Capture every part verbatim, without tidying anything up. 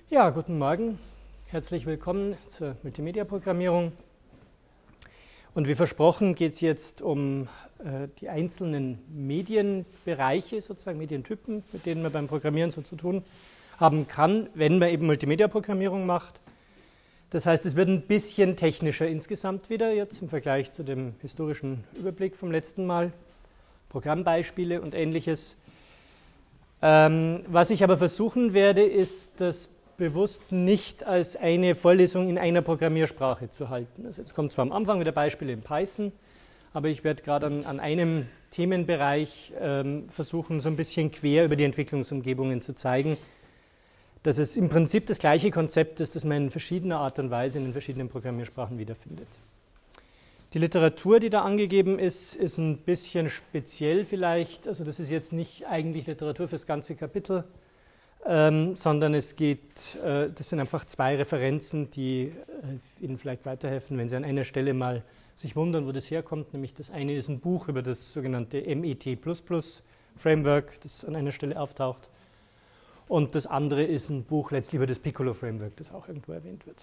Ja, guten Morgen. Herzlich willkommen zur Multimedia-Programmierung. Und wie versprochen geht es jetzt um äh, die einzelnen Medienbereiche, sozusagen Medientypen, mit denen man beim Programmieren so zu tun haben kann, wenn man eben Multimedia-Programmierung macht. Das heißt, es wird ein bisschen technischer insgesamt wieder jetzt im Vergleich zu dem historischen Überblick vom letzten Mal. Programmbeispiele und Ähnliches. Ähm, was ich aber versuchen werde, ist das bewusst nicht als eine Vorlesung in einer Programmiersprache zu halten. Also jetzt kommt zwar am Anfang wieder Beispiele in Python, aber ich werde gerade an, an einem Themenbereich ähm, versuchen, so ein bisschen quer über die Entwicklungsumgebungen zu zeigen, dass es im Prinzip das gleiche Konzept ist, das man in verschiedener Art und Weise in den verschiedenen Programmiersprachen wiederfindet. Die Literatur, die da angegeben ist, ist ein bisschen speziell vielleicht. Also das ist jetzt nicht eigentlich Literatur für das ganze Kapitel, ähm, sondern es geht, äh, das sind einfach zwei Referenzen, die äh, Ihnen vielleicht weiterhelfen, wenn Sie an einer Stelle mal sich wundern, wo das herkommt. Nämlich das eine ist ein Buch über das sogenannte M E T plus plus Framework, das an einer Stelle auftaucht. Und das andere ist ein Buch letztlich über das Piccolo Framework, das auch irgendwo erwähnt wird.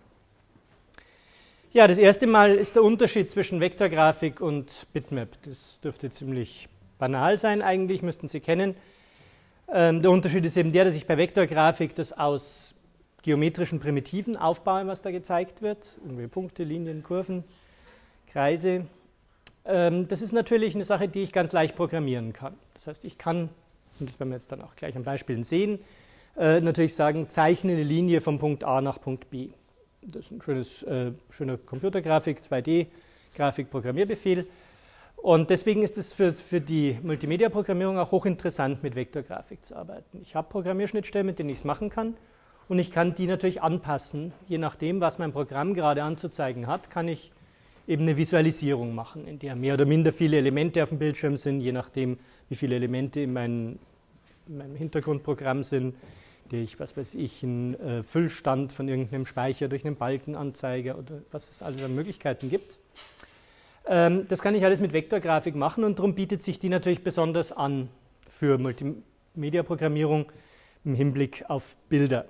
Ja, das erste Mal ist der Unterschied zwischen Vektorgrafik und Bitmap. Das dürfte ziemlich banal sein eigentlich, müssten Sie kennen. Ähm, der Unterschied ist eben der, dass ich bei Vektorgrafik das aus geometrischen Primitiven aufbaue, was da gezeigt wird. Irgendwie Punkte, Linien, Kurven, Kreise. Ähm, das ist natürlich eine Sache, die ich ganz leicht programmieren kann. Das heißt, ich kann, und das werden wir jetzt dann auch gleich an Beispielen sehen, äh, natürlich sagen, zeichne eine Linie vom Punkt A nach Punkt B. Das ist ein schönes, äh, schöner Computergrafik, zwei D-Grafik-Programmierbefehl. Und deswegen ist es für, für die Multimedia-Programmierung auch hochinteressant, mit Vektorgrafik zu arbeiten. Ich habe Programmierschnittstellen, mit denen ich es machen kann. Und ich kann die natürlich anpassen. Je nachdem, was mein Programm gerade anzuzeigen hat, kann ich eben eine Visualisierung machen, in der mehr oder minder viele Elemente auf dem Bildschirm sind, je nachdem, wie viele Elemente in, mein, in meinem Hintergrundprogramm sind, die ich, was weiß ich, einen äh, Füllstand von irgendeinem Speicher durch einen Balken anzeige oder was es also an Möglichkeiten gibt. Ähm, das kann ich alles mit Vektorgrafik machen und darum bietet sich die natürlich besonders an für Multimedia-Programmierung im Hinblick auf Bilder.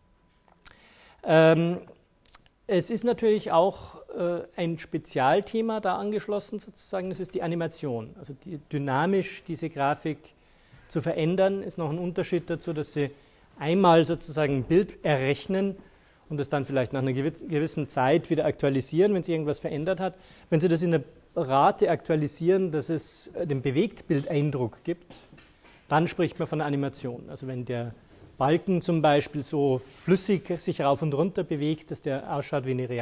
Ähm, es ist natürlich auch äh, ein Spezialthema da angeschlossen sozusagen, das ist die Animation. Also die, dynamisch diese Grafik zu verändern, ist noch ein Unterschied dazu, dass Sie einmal sozusagen ein Bild errechnen und es dann vielleicht nach einer gewissen Zeit wieder aktualisieren, wenn sich irgendwas verändert hat. Wenn Sie das in der Rate aktualisieren, dass es den Bewegtbildeindruck gibt, dann spricht man von einer Animation. Also wenn der Balken zum Beispiel so flüssig sich rauf und runter bewegt, dass der ausschaut wie eine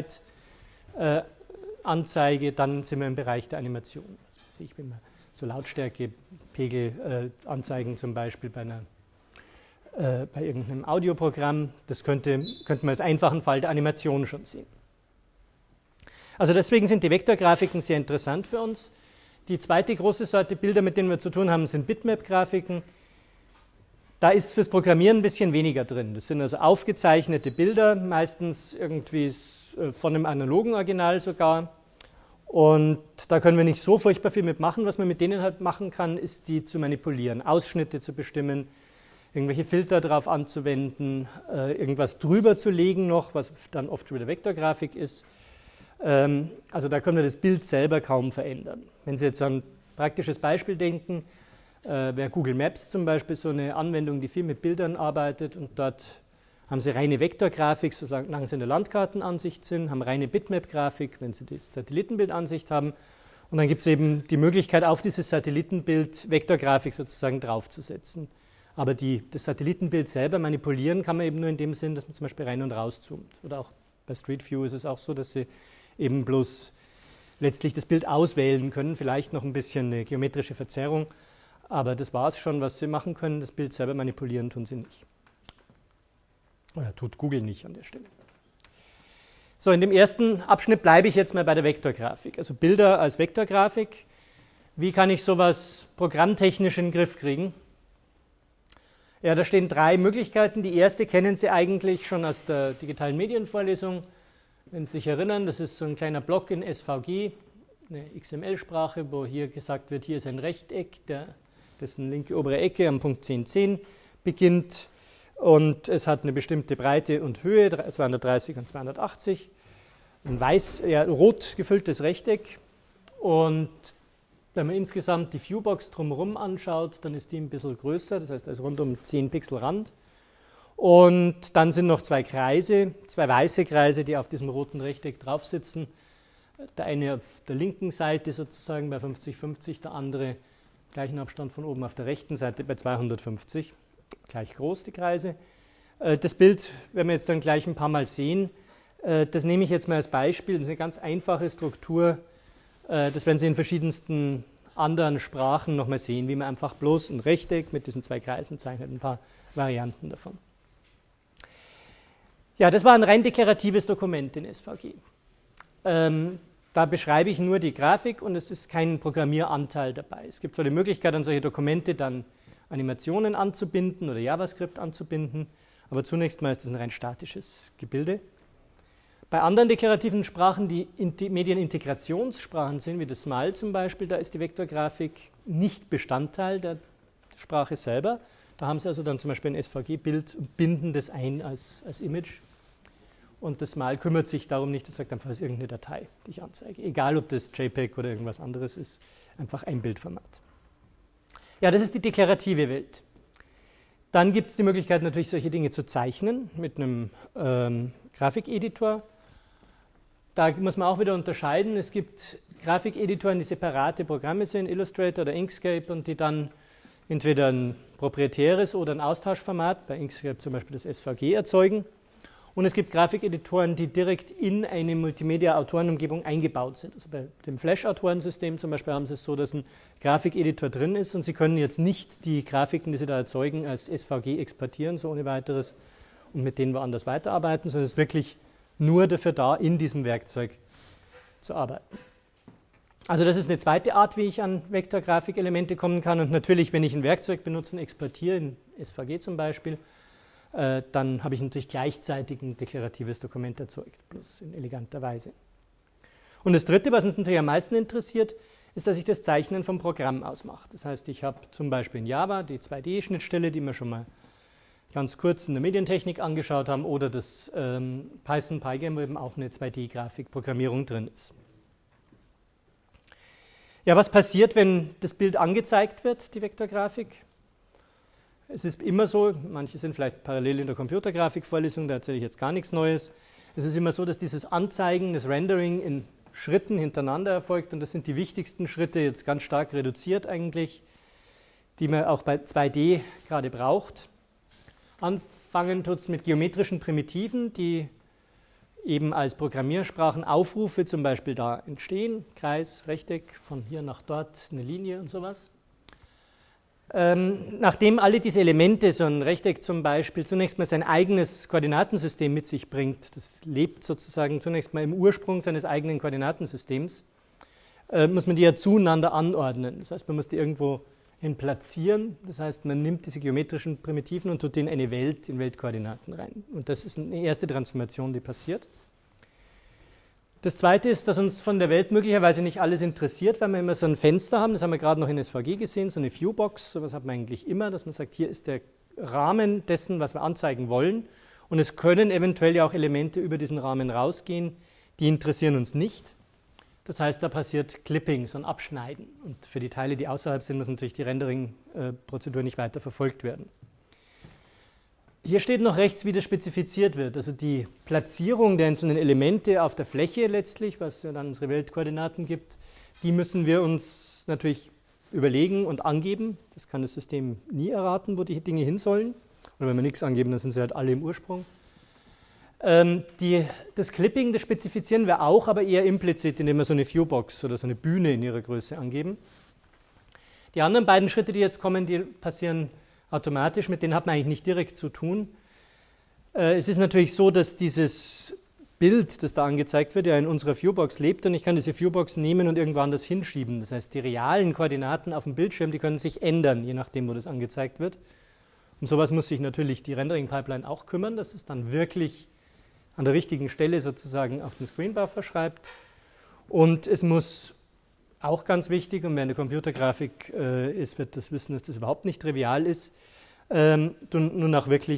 Realzeitanzeige, dann sind wir im Bereich der Animation. Also ich, wenn man so Lautstärkepegel äh, anzeigen zum Beispiel bei einer bei irgendeinem Audioprogramm, das könnte, könnte man als einfachen Fall der Animation schon sehen. Also deswegen sind die Vektorgrafiken sehr interessant für uns. Die zweite große Sorte Bilder, mit denen wir zu tun haben, sind Bitmap-Grafiken. Da ist fürs Programmieren ein bisschen weniger drin. Das sind also aufgezeichnete Bilder, meistens irgendwie von einem analogen Original sogar. Und da können wir nicht so furchtbar viel mitmachen. Was man mit denen halt machen kann, ist die zu manipulieren, Ausschnitte zu bestimmen, irgendwelche Filter darauf anzuwenden, äh, irgendwas drüber zu legen noch, was dann oft wieder Vektorgrafik ist. Ähm, also da können wir das Bild selber kaum verändern. Wenn Sie jetzt an ein praktisches Beispiel denken, äh, wäre Google Maps zum Beispiel so eine Anwendung, die viel mit Bildern arbeitet und dort haben Sie reine Vektorgrafik, solange Sie in der Landkartenansicht sind, haben reine Bitmap-Grafik, wenn Sie die Satellitenbildansicht haben. Und dann gibt es eben die Möglichkeit, auf dieses Satellitenbild Vektorgrafik sozusagen draufzusetzen. Aber die, das Satellitenbild selber manipulieren kann man eben nur in dem Sinn, dass man zum Beispiel rein und raus zoomt. Oder auch bei Street View ist es auch so, dass Sie eben bloß letztlich das Bild auswählen können, vielleicht noch ein bisschen eine geometrische Verzerrung, aber das war es schon, was Sie machen können. Das Bild selber manipulieren tun Sie nicht. Oder tut Google nicht an der Stelle. So, in dem ersten Abschnitt bleibe ich jetzt mal bei der Vektorgrafik. Also Bilder als Vektorgrafik. Wie kann ich sowas programmtechnisch in den Griff kriegen? Ja, da stehen drei Möglichkeiten. Die erste kennen Sie eigentlich schon aus der digitalen Medienvorlesung. Wenn Sie sich erinnern, das ist so ein kleiner Block in S V G, eine X M L-Sprache, wo hier gesagt wird, hier ist ein Rechteck, der, dessen linke obere Ecke am Punkt zehn zehn beginnt. und es hat eine bestimmte Breite und Höhe, zweihundertdreißig und zweihundertachtzig, ein weiß, ja, rot gefülltes Rechteck, und wenn man insgesamt die Viewbox drumherum anschaut, dann ist die ein bisschen größer, das heißt, da ist rund um zehn Pixel Rand. Und dann sind noch zwei Kreise, zwei weiße Kreise, die auf diesem roten Rechteck drauf sitzen. Der eine auf der linken Seite sozusagen bei fünfzig fünfzig, der andere gleichen Abstand von oben auf der rechten Seite bei zweihundertfünfzig. Gleich groß die Kreise. Das Bild werden wir jetzt dann gleich ein paar Mal sehen. Das nehme ich jetzt mal als Beispiel. Das ist eine ganz einfache Struktur. Das werden Sie in verschiedensten anderen Sprachen nochmal sehen, wie man einfach bloß ein Rechteck mit diesen zwei Kreisen zeichnet, ein paar Varianten davon. Ja, das war ein rein deklaratives Dokument in S V G. Ähm, da beschreibe ich nur die Grafik und es ist kein Programmieranteil dabei. Es gibt zwar die Möglichkeit, an solche Dokumente dann Animationen anzubinden oder JavaScript anzubinden, aber zunächst mal ist es ein rein statisches Gebilde. Bei anderen deklarativen Sprachen, die Medienintegrationssprachen sind, wie das Smile zum Beispiel, da ist die Vektorgrafik nicht Bestandteil der Sprache selber. Da haben Sie also dann zum Beispiel ein S V G-Bild und binden das ein als, als Image. Und das Smile kümmert sich darum nicht, es sagt einfach, es ist irgendeine Datei, die ich anzeige. Egal, ob das JPEG oder irgendwas anderes ist, einfach ein Bildformat. Ja, das ist die deklarative Welt. Dann gibt es die Möglichkeit, natürlich solche Dinge zu zeichnen mit einem ähm, Grafikeditor. Da muss man auch wieder unterscheiden. Es gibt Grafikeditoren, die separate Programme sind, Illustrator oder Inkscape, und die dann entweder ein proprietäres oder ein Austauschformat, bei Inkscape zum Beispiel das S V G, erzeugen. Und es gibt Grafikeditoren, die direkt in eine Multimedia-Autorenumgebung eingebaut sind. Also bei dem Flash-Autorensystem zum Beispiel haben Sie es so, dass ein Grafikeditor drin ist und Sie können jetzt nicht die Grafiken, die Sie da erzeugen, als S V G exportieren, so ohne weiteres, und mit denen woanders weiterarbeiten, sondern es ist wirklich nur dafür da, in diesem Werkzeug zu arbeiten. Also das ist eine zweite Art, wie ich an Vektorgrafikelemente kommen kann. Und natürlich, wenn ich ein Werkzeug benutze und exportiere, in S V G zum Beispiel, äh, dann habe ich natürlich gleichzeitig ein deklaratives Dokument erzeugt, bloß in eleganter Weise. Und das Dritte, was uns natürlich am meisten interessiert, ist, dass ich das Zeichnen vom Programm aus mache. Das heißt, ich habe zum Beispiel in Java die zwei D-Schnittstelle, die wir schon mal ganz kurz in der Medientechnik angeschaut haben, oder das ähm, Python Pygame, wo eben auch eine zwei D-Grafikprogrammierung drin ist. Ja, was passiert, wenn das Bild angezeigt wird, die Vektorgrafik? Es ist immer so, manche sind vielleicht parallel in der Computergrafikvorlesung, da erzähle ich jetzt gar nichts Neues. Es ist immer so, dass dieses Anzeigen, das Rendering in Schritten hintereinander erfolgt, und das sind die wichtigsten Schritte, jetzt ganz stark reduziert eigentlich, die man auch bei zwei D gerade braucht. Anfangen tut es mit geometrischen Primitiven, die eben als Programmiersprachen Aufrufe zum Beispiel da entstehen, Kreis, Rechteck, von hier nach dort eine Linie und sowas. Ähm, nachdem alle diese Elemente, so ein Rechteck zum Beispiel, zunächst mal sein eigenes Koordinatensystem mit sich bringt, das lebt sozusagen zunächst mal im Ursprung seines eigenen Koordinatensystems, äh, muss man die ja zueinander anordnen. Das heißt, man muss die irgendwo hin platzieren, das heißt, man nimmt diese geometrischen Primitiven und tut in eine Welt, in Weltkoordinaten rein. Und das ist eine erste Transformation, die passiert. Das Zweite ist, dass uns von der Welt möglicherweise nicht alles interessiert, weil wir immer so ein Fenster haben, das haben wir gerade noch in S V G gesehen, so eine Viewbox, sowas hat man eigentlich immer, dass man sagt, hier ist der Rahmen dessen, was wir anzeigen wollen, und es können eventuell ja auch Elemente über diesen Rahmen rausgehen, die interessieren uns nicht. Das heißt, da passiert Clipping, so ein Abschneiden, und für die Teile, die außerhalb sind, muss natürlich die Rendering-Prozedur nicht weiter verfolgt werden. Hier steht noch rechts, wie das spezifiziert wird, also die Platzierung der einzelnen Elemente auf der Fläche letztlich, was ja dann unsere Weltkoordinaten gibt, die müssen wir uns natürlich überlegen und angeben. Das kann das System nie erraten, wo die Dinge hin sollen. Oder wenn wir nichts angeben, dann sind sie halt alle im Ursprung. Ähm, die, das Clipping, das spezifizieren wir auch, aber eher implizit, indem wir so eine Viewbox oder so eine Bühne in ihrer Größe angeben. Die anderen beiden Schritte, die jetzt kommen, die passieren automatisch, mit denen hat man eigentlich nicht direkt zu tun. Äh, es ist natürlich so, dass dieses Bild, das da angezeigt wird, ja in unserer Viewbox lebt, und ich kann diese Viewbox nehmen und irgendwo anders hinschieben. Das heißt, die realen Koordinaten auf dem Bildschirm, die können sich ändern, je nachdem, wo das angezeigt wird. Um sowas muss sich natürlich die Rendering-Pipeline auch kümmern, dass es dann wirklich an der richtigen Stelle sozusagen auf den Screenbuffer schreibt. Und es muss auch ganz wichtig, und wer in der Computergrafik äh, ist, wird das wissen, dass das überhaupt nicht trivial ist, ähm, nun auch wirklich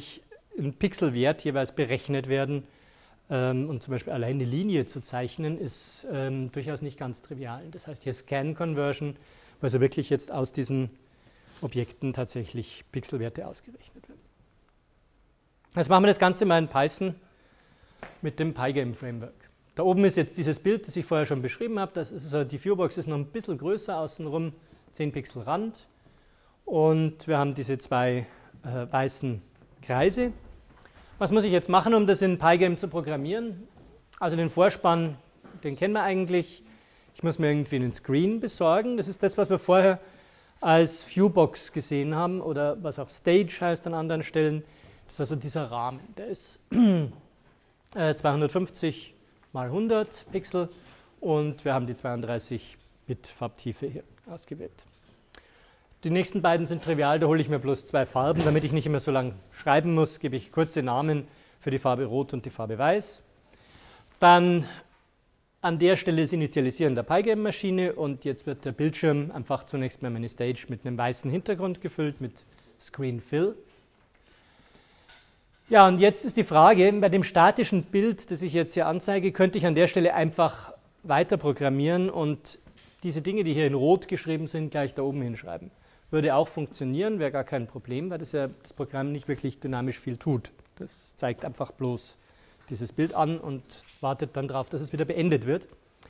ein Pixelwert jeweils berechnet werden. Ähm, und zum Beispiel allein eine Linie zu zeichnen, ist ähm, durchaus nicht ganz trivial. Das heißt hier Scan Conversion, weil also wirklich jetzt aus diesen Objekten tatsächlich Pixelwerte ausgerechnet werden. Jetzt machen wir das Ganze mal in Python mit dem Pygame Framework. Da oben ist jetzt dieses Bild, das ich vorher schon beschrieben habe. Das ist also, die Viewbox ist noch ein bisschen größer außenrum, zehn Pixel Rand. Und wir haben diese zwei äh, weißen Kreise. Was muss ich jetzt machen, um das in Pygame zu programmieren? Also den Vorspann, den kennen wir eigentlich. Ich muss mir irgendwie einen Screen besorgen. Das ist das, was wir vorher als Viewbox gesehen haben oder was auch Stage heißt an anderen Stellen. Das ist also dieser Rahmen. Der ist äh, zweihundertfünfzig mal hundert Pixel und wir haben die zweiunddreißig Bit Farbtiefe hier ausgewählt. Die nächsten beiden sind trivial, da hole ich mir bloß zwei Farben, damit ich nicht immer so lang schreiben muss, gebe ich kurze Namen für die Farbe Rot und die Farbe Weiß. Dann an der Stelle das Initialisieren der Pygame-Maschine und jetzt wird der Bildschirm einfach zunächst mal meine Stage mit einem weißen Hintergrund gefüllt mit Screen Fill. Ja, und jetzt ist die Frage, bei dem statischen Bild, das ich jetzt hier anzeige, könnte ich an der Stelle einfach weiter programmieren und diese Dinge, die hier in Rot geschrieben sind, gleich da oben hinschreiben. Würde auch funktionieren, wäre gar kein Problem, weil das ja das Programm nicht wirklich dynamisch viel tut. Das zeigt einfach bloß dieses Bild an und wartet dann darauf, dass es wieder beendet wird.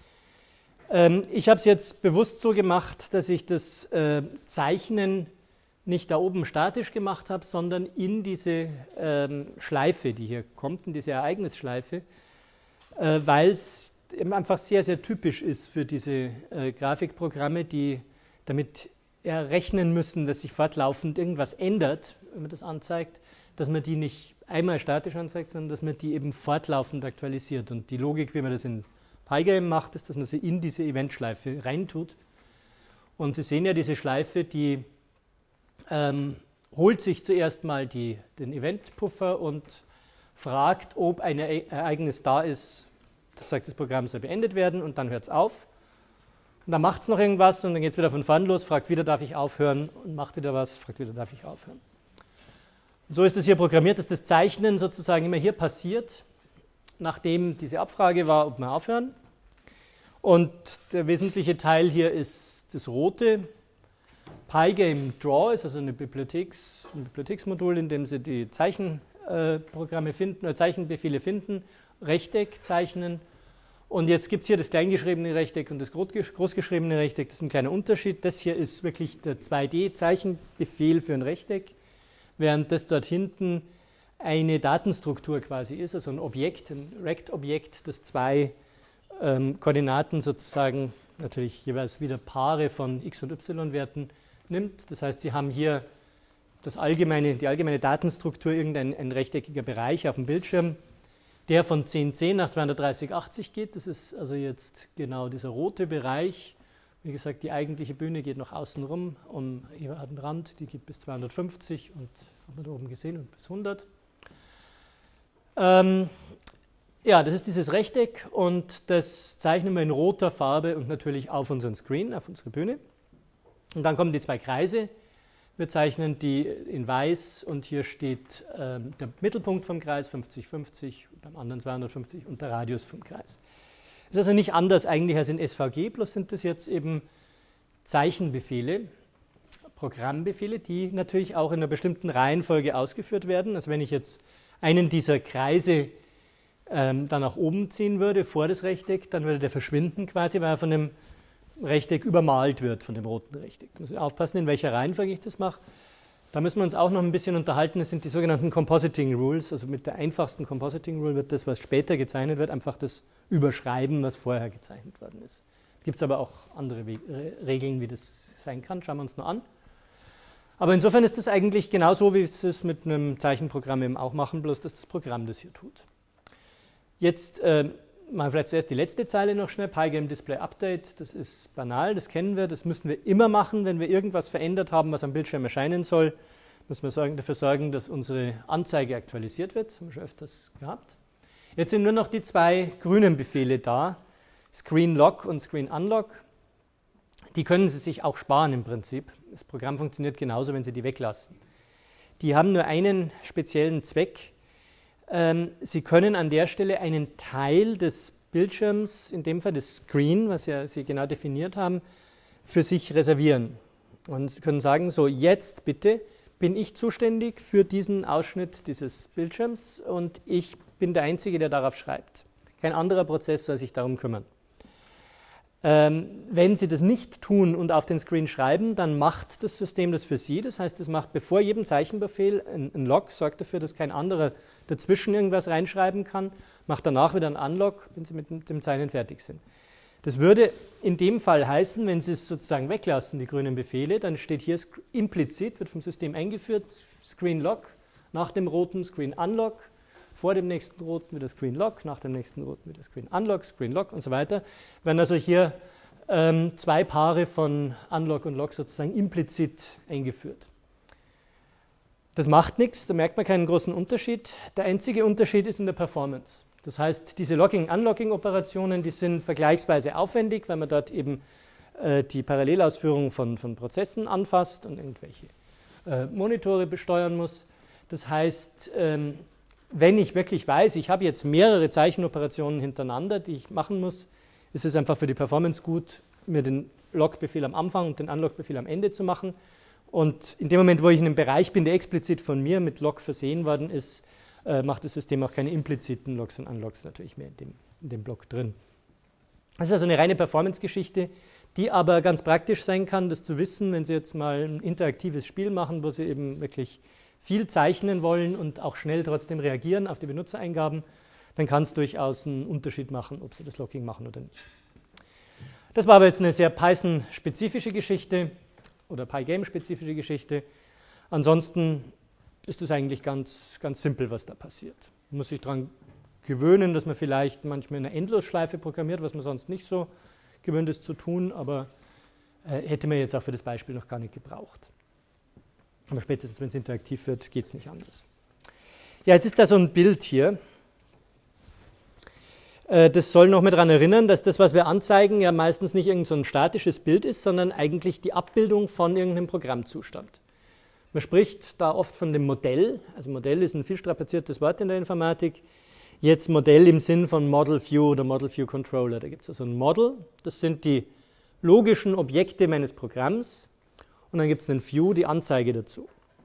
Ähm, ich habe es jetzt bewusst so gemacht, dass ich das äh, Zeichnen nicht da oben statisch gemacht habe, sondern in diese ähm, Schleife, die hier kommt, in diese Ereignisschleife, äh, weil es einfach sehr, sehr typisch ist für diese äh, Grafikprogramme, die damit errechnen müssen, dass sich fortlaufend irgendwas ändert, wenn man das anzeigt, dass man die nicht einmal statisch anzeigt, sondern dass man die eben fortlaufend aktualisiert. Und die Logik, wie man das in Pygame macht, ist, dass man sie in diese Eventschleife reintut. Und Sie sehen ja diese Schleife, die ähm, holt sich zuerst mal die, den Eventpuffer und fragt, ob ein Ereignis da ist. Das sagt, das Programm soll beendet werden und dann hört es auf. Und dann macht es noch irgendwas und dann geht es wieder von vorn los, fragt wieder, darf ich aufhören und macht wieder was, fragt wieder, darf ich aufhören. Und so ist es hier programmiert, dass das Zeichnen sozusagen immer hier passiert, nachdem diese Abfrage war, ob wir aufhören. Und der wesentliche Teil hier ist das rote. Pygame Draw ist also eine Bibliotheks, ein Bibliotheksmodul, in dem Sie die Zeichenprogramme finden, oder Zeichenbefehle finden, Rechteck zeichnen. Und jetzt gibt es hier das kleingeschriebene Rechteck und das großgeschriebene Rechteck. Das ist ein kleiner Unterschied. Das hier ist wirklich der zwei D-Zeichenbefehl für ein Rechteck, während das dort hinten eine Datenstruktur quasi ist, also ein Objekt, ein Rect-Objekt, das zwei ähm, Koordinaten sozusagen, natürlich jeweils wieder Paare von x- und y-Werten nimmt. Das heißt, Sie haben hier das allgemeine, die allgemeine Datenstruktur, irgendein ein rechteckiger Bereich auf dem Bildschirm, der von zehn zehn nach zweihundertdreißig achtzig geht. Das ist also jetzt genau dieser rote Bereich. Wie gesagt, die eigentliche Bühne geht nach außen rum, um hier hat einen Rand, die geht bis zweihundertfünfzig und haben wir da oben gesehen und bis hundert. Ähm, ja, das ist dieses Rechteck und das zeichnen wir in roter Farbe und natürlich auf unseren Screen, auf unsere Bühne. Und dann kommen die zwei Kreise. Wir zeichnen die in weiß und hier steht ähm, der Mittelpunkt vom Kreis fünfzig fünfzig, beim anderen zweihundertfünfzig und der Radius vom Kreis. Das ist also nicht anders eigentlich als in S V G, bloß sind das jetzt eben Zeichenbefehle, Programmbefehle, die natürlich auch in einer bestimmten Reihenfolge ausgeführt werden. Also wenn ich jetzt einen dieser Kreise ähm, dann nach oben ziehen würde, vor das Rechteck, dann würde der verschwinden quasi, weil er von dem Rechteck übermalt wird, von dem roten Rechteck. Da muss ich aufpassen, in welcher Reihenfolge ich das mache. Da müssen wir uns auch noch ein bisschen unterhalten. Das sind die sogenannten Compositing Rules. Also mit der einfachsten Compositing Rule wird das, was später gezeichnet wird, einfach das überschreiben, was vorher gezeichnet worden ist. Gibt es aber auch andere We- Regeln, wie das sein kann. Schauen wir uns nur an. Aber insofern ist das eigentlich genauso, wie wir es mit einem Zeichenprogramm eben auch machen, bloß dass das Programm das hier tut. Jetzt äh, machen wir vielleicht zuerst die letzte Zeile noch schnell. Pygame Display Update, das ist banal, das kennen wir, das müssen wir immer machen, wenn wir irgendwas verändert haben, was am Bildschirm erscheinen soll. Müssen wir sorgen, dafür sorgen, dass unsere Anzeige aktualisiert wird. Das haben wir schon öfters gehabt. Jetzt sind nur noch die zwei grünen Befehle da, Screen Lock und Screen Unlock. Die können Sie sich auch sparen im Prinzip. Das Programm funktioniert genauso, wenn Sie die weglassen. Die haben nur einen speziellen Zweck. ähm, Sie können an der Stelle einen Teil des Bildschirms, in dem Fall das Screen, was ja Sie genau definiert haben, für sich reservieren. Und Sie können sagen, so jetzt bitte bin ich zuständig für diesen Ausschnitt dieses Bildschirms und ich bin der Einzige, der darauf schreibt. Kein anderer Prozess soll sich darum kümmern. Ähm, wenn Sie das nicht tun und auf den Screen schreiben, dann macht das System das für Sie. Das heißt, es macht bevor jedem Zeichenbefehl ein, ein Log, sorgt dafür, dass kein anderer dazwischen irgendwas reinschreiben kann, macht danach wieder ein Unlog, wenn Sie mit dem Zeichnen fertig sind. Das würde in dem Fall heißen, wenn Sie es sozusagen weglassen, die grünen Befehle, dann steht hier implizit, wird vom System eingeführt, Screen Lock, nach dem roten Screen Unlock, vor dem nächsten roten wieder Screen Lock, nach dem nächsten roten wieder Screen Unlock, Screen Lock und so weiter. Werden also hier ähm, zwei Paare von Unlock und Lock sozusagen implizit eingeführt. Das macht nichts, da merkt man keinen großen Unterschied. Der einzige Unterschied ist in der Performance. Das heißt, diese Logging-Unlocking-Operationen, die sind vergleichsweise aufwendig, weil man dort eben äh, die Parallelausführung von, von Prozessen anfasst und irgendwelche äh, Monitore besteuern muss. Das heißt, ähm, wenn ich wirklich weiß, ich habe jetzt mehrere Zeichenoperationen hintereinander, die ich machen muss, ist es einfach für die Performance gut, mir den Log-Befehl am Anfang und den Unlock-Befehl am Ende zu machen. Und in dem Moment, wo ich in einem Bereich bin, der explizit von mir mit Log versehen worden ist, äh, macht das System auch keine impliziten Logs und Unlocks natürlich mehr in dem, in dem Block drin. Das ist also eine reine Performance-Geschichte, die aber ganz praktisch sein kann, das zu wissen, wenn Sie jetzt mal ein interaktives Spiel machen, wo Sie eben wirklich viel zeichnen wollen und auch schnell trotzdem reagieren auf die Benutzereingaben, dann kann es durchaus einen Unterschied machen, ob Sie das Logging machen oder nicht. Das war aber jetzt eine sehr Python-spezifische Geschichte oder Pygame-spezifische Geschichte. Ansonsten ist es eigentlich ganz, ganz simpel, was da passiert. Man muss sich daran gewöhnen, dass man vielleicht manchmal in einer Endlosschleife programmiert, was man sonst nicht so gewöhnt ist zu tun, aber äh, hätte man jetzt auch für das Beispiel noch gar nicht gebraucht. Aber spätestens, wenn es interaktiv wird, geht es nicht anders. Ja, jetzt ist da so ein Bild hier. Äh, das soll noch mal daran erinnern, dass das, was wir anzeigen, ja meistens nicht irgend so ein statisches Bild ist, sondern eigentlich die Abbildung von irgendeinem Programmzustand. Man spricht da oft von dem Modell. Also Modell ist ein viel strapaziertes Wort in der Informatik. Jetzt Modell im Sinn von Model View oder Model View Controller. Da gibt es also ein Model. Das sind die logischen Objekte meines Programms. Und dann gibt es einen View, die Anzeige dazu.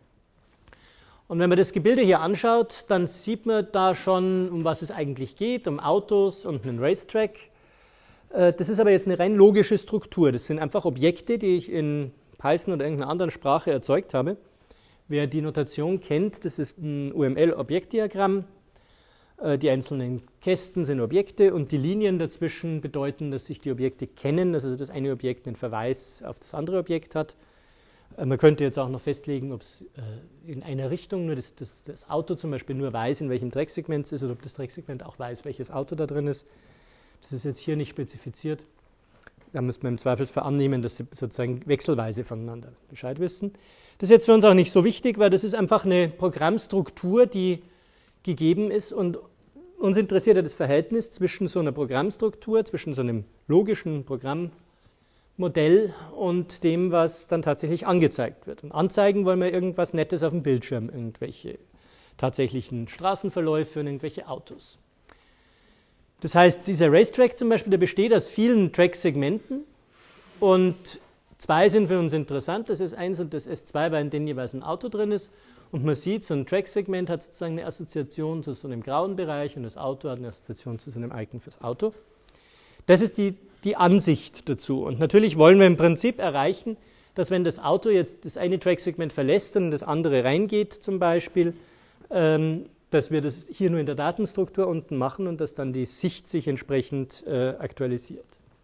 Und wenn man das Gebilde hier anschaut, dann sieht man da schon, um was es eigentlich geht, um Autos und einen Racetrack. Das ist aber jetzt eine rein logische Struktur. Das sind einfach Objekte, die ich in Python oder irgendeiner anderen Sprache erzeugt habe. Wer die Notation kennt, das ist ein U M L-Objektdiagramm. Die einzelnen Kästen sind Objekte und die Linien dazwischen bedeuten, dass sich die Objekte kennen, also das eine Objekt einen Verweis auf das andere Objekt hat. Man könnte jetzt auch noch festlegen, ob es in einer Richtung, nur das, das, das Auto zum Beispiel nur weiß, in welchem Tracksegment es ist, oder ob das Tracksegment auch weiß, welches Auto da drin ist. Das ist jetzt hier nicht spezifiziert. Da müsste man im Zweifelsfall annehmen, dass sie sozusagen wechselweise voneinander Bescheid wissen. Das ist jetzt für uns auch nicht so wichtig, weil das ist einfach eine Programmstruktur, die gegeben ist und uns interessiert ja das Verhältnis zwischen so einer Programmstruktur, zwischen so einem logischen Programmmodell und dem, was dann tatsächlich angezeigt wird. Und anzeigen wollen wir irgendwas Nettes auf dem Bildschirm, irgendwelche tatsächlichen Straßenverläufe und irgendwelche Autos. Das heißt, dieser Racetrack zum Beispiel, der besteht aus vielen Track-Segmenten und zwei sind für uns interessant, das S eins und das S zwei, weil in denen jeweils ein Auto drin ist. Und man sieht, so ein Track-Segment hat sozusagen eine Assoziation zu so einem grauen Bereich und das Auto hat eine Assoziation zu so einem Icon fürs Auto. Das ist die, die Ansicht dazu. Und natürlich wollen wir im Prinzip erreichen, dass wenn das Auto jetzt das eine Track-Segment verlässt und in das andere reingeht zum Beispiel, ähm, dass wir das hier nur in der Datenstruktur unten machen und dass dann die Sicht sich entsprechend äh, aktualisiert.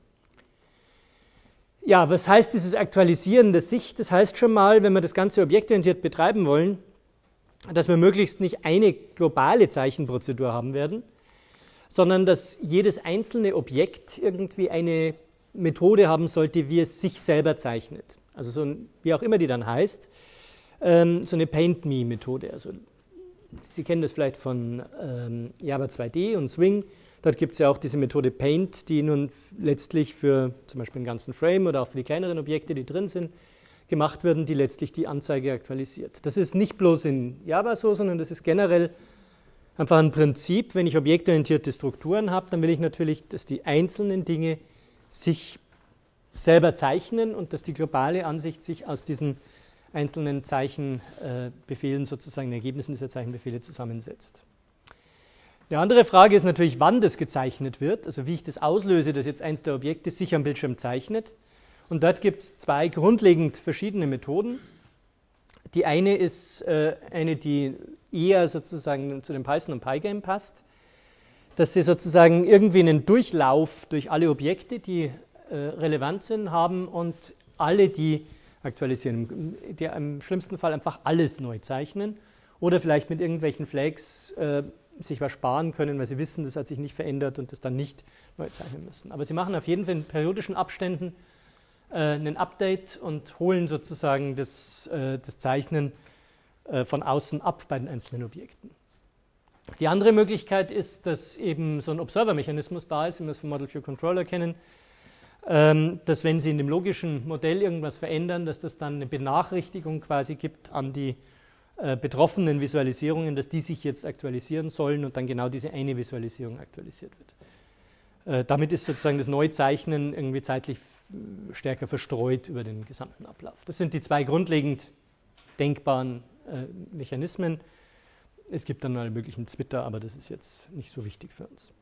Ja, was heißt dieses Aktualisieren der Sicht? Das heißt schon mal, wenn wir das Ganze objektorientiert betreiben wollen, dass wir möglichst nicht eine globale Zeichenprozedur haben werden, sondern dass jedes einzelne Objekt irgendwie eine Methode haben sollte, wie es sich selber zeichnet. Also so ein, wie auch immer die dann heißt, ähm, so eine Paint-Me-Methode. Also Sie kennen das vielleicht von ähm, Java zwei D und Swing. Dort gibt es ja auch diese Methode Paint, die nun letztlich für zum Beispiel einen ganzen Frame oder auch für die kleineren Objekte, die drin sind, gemacht werden, die letztlich die Anzeige aktualisiert. Das ist nicht bloß in Java so, sondern das ist generell einfach ein Prinzip, wenn ich objektorientierte Strukturen habe, dann will ich natürlich, dass die einzelnen Dinge sich selber zeichnen und dass die globale Ansicht sich aus diesen einzelnen Zeichenbefehlen, sozusagen den Ergebnissen dieser Zeichenbefehle zusammensetzt. Die andere Frage ist natürlich, wann das gezeichnet wird, also wie ich das auslöse, dass jetzt eins der Objekte sich am Bildschirm zeichnet. Und dort gibt es zwei grundlegend verschiedene Methoden. Die eine ist äh, eine, die eher sozusagen zu dem Python und Pygame passt, dass sie sozusagen irgendwie einen Durchlauf durch alle Objekte, die äh, relevant sind, haben und alle, die aktualisieren, die im schlimmsten Fall einfach alles neu zeichnen oder vielleicht mit irgendwelchen Flags äh, sich was sparen können, weil sie wissen, das hat sich nicht verändert und das dann nicht neu zeichnen müssen. Aber sie machen auf jeden Fall in periodischen Abständen äh, ein Update und holen sozusagen das, äh, das Zeichnen äh, von außen ab bei den einzelnen Objekten. Die andere Möglichkeit ist, dass eben so ein Observer-Mechanismus da ist, wie wir es vom Model View Controller kennen, ähm, dass wenn Sie in dem logischen Modell irgendwas verändern, dass das dann eine Benachrichtigung quasi gibt an die äh, betroffenen Visualisierungen, dass die sich jetzt aktualisieren sollen und dann genau diese eine Visualisierung aktualisiert wird. Äh, damit ist sozusagen das Neuzeichnen irgendwie zeitlich stärker verstreut über den gesamten Ablauf. Das sind die zwei grundlegend denkbaren äh, Mechanismen. Es gibt dann alle möglichen Zwitter, aber das ist jetzt nicht so wichtig für uns.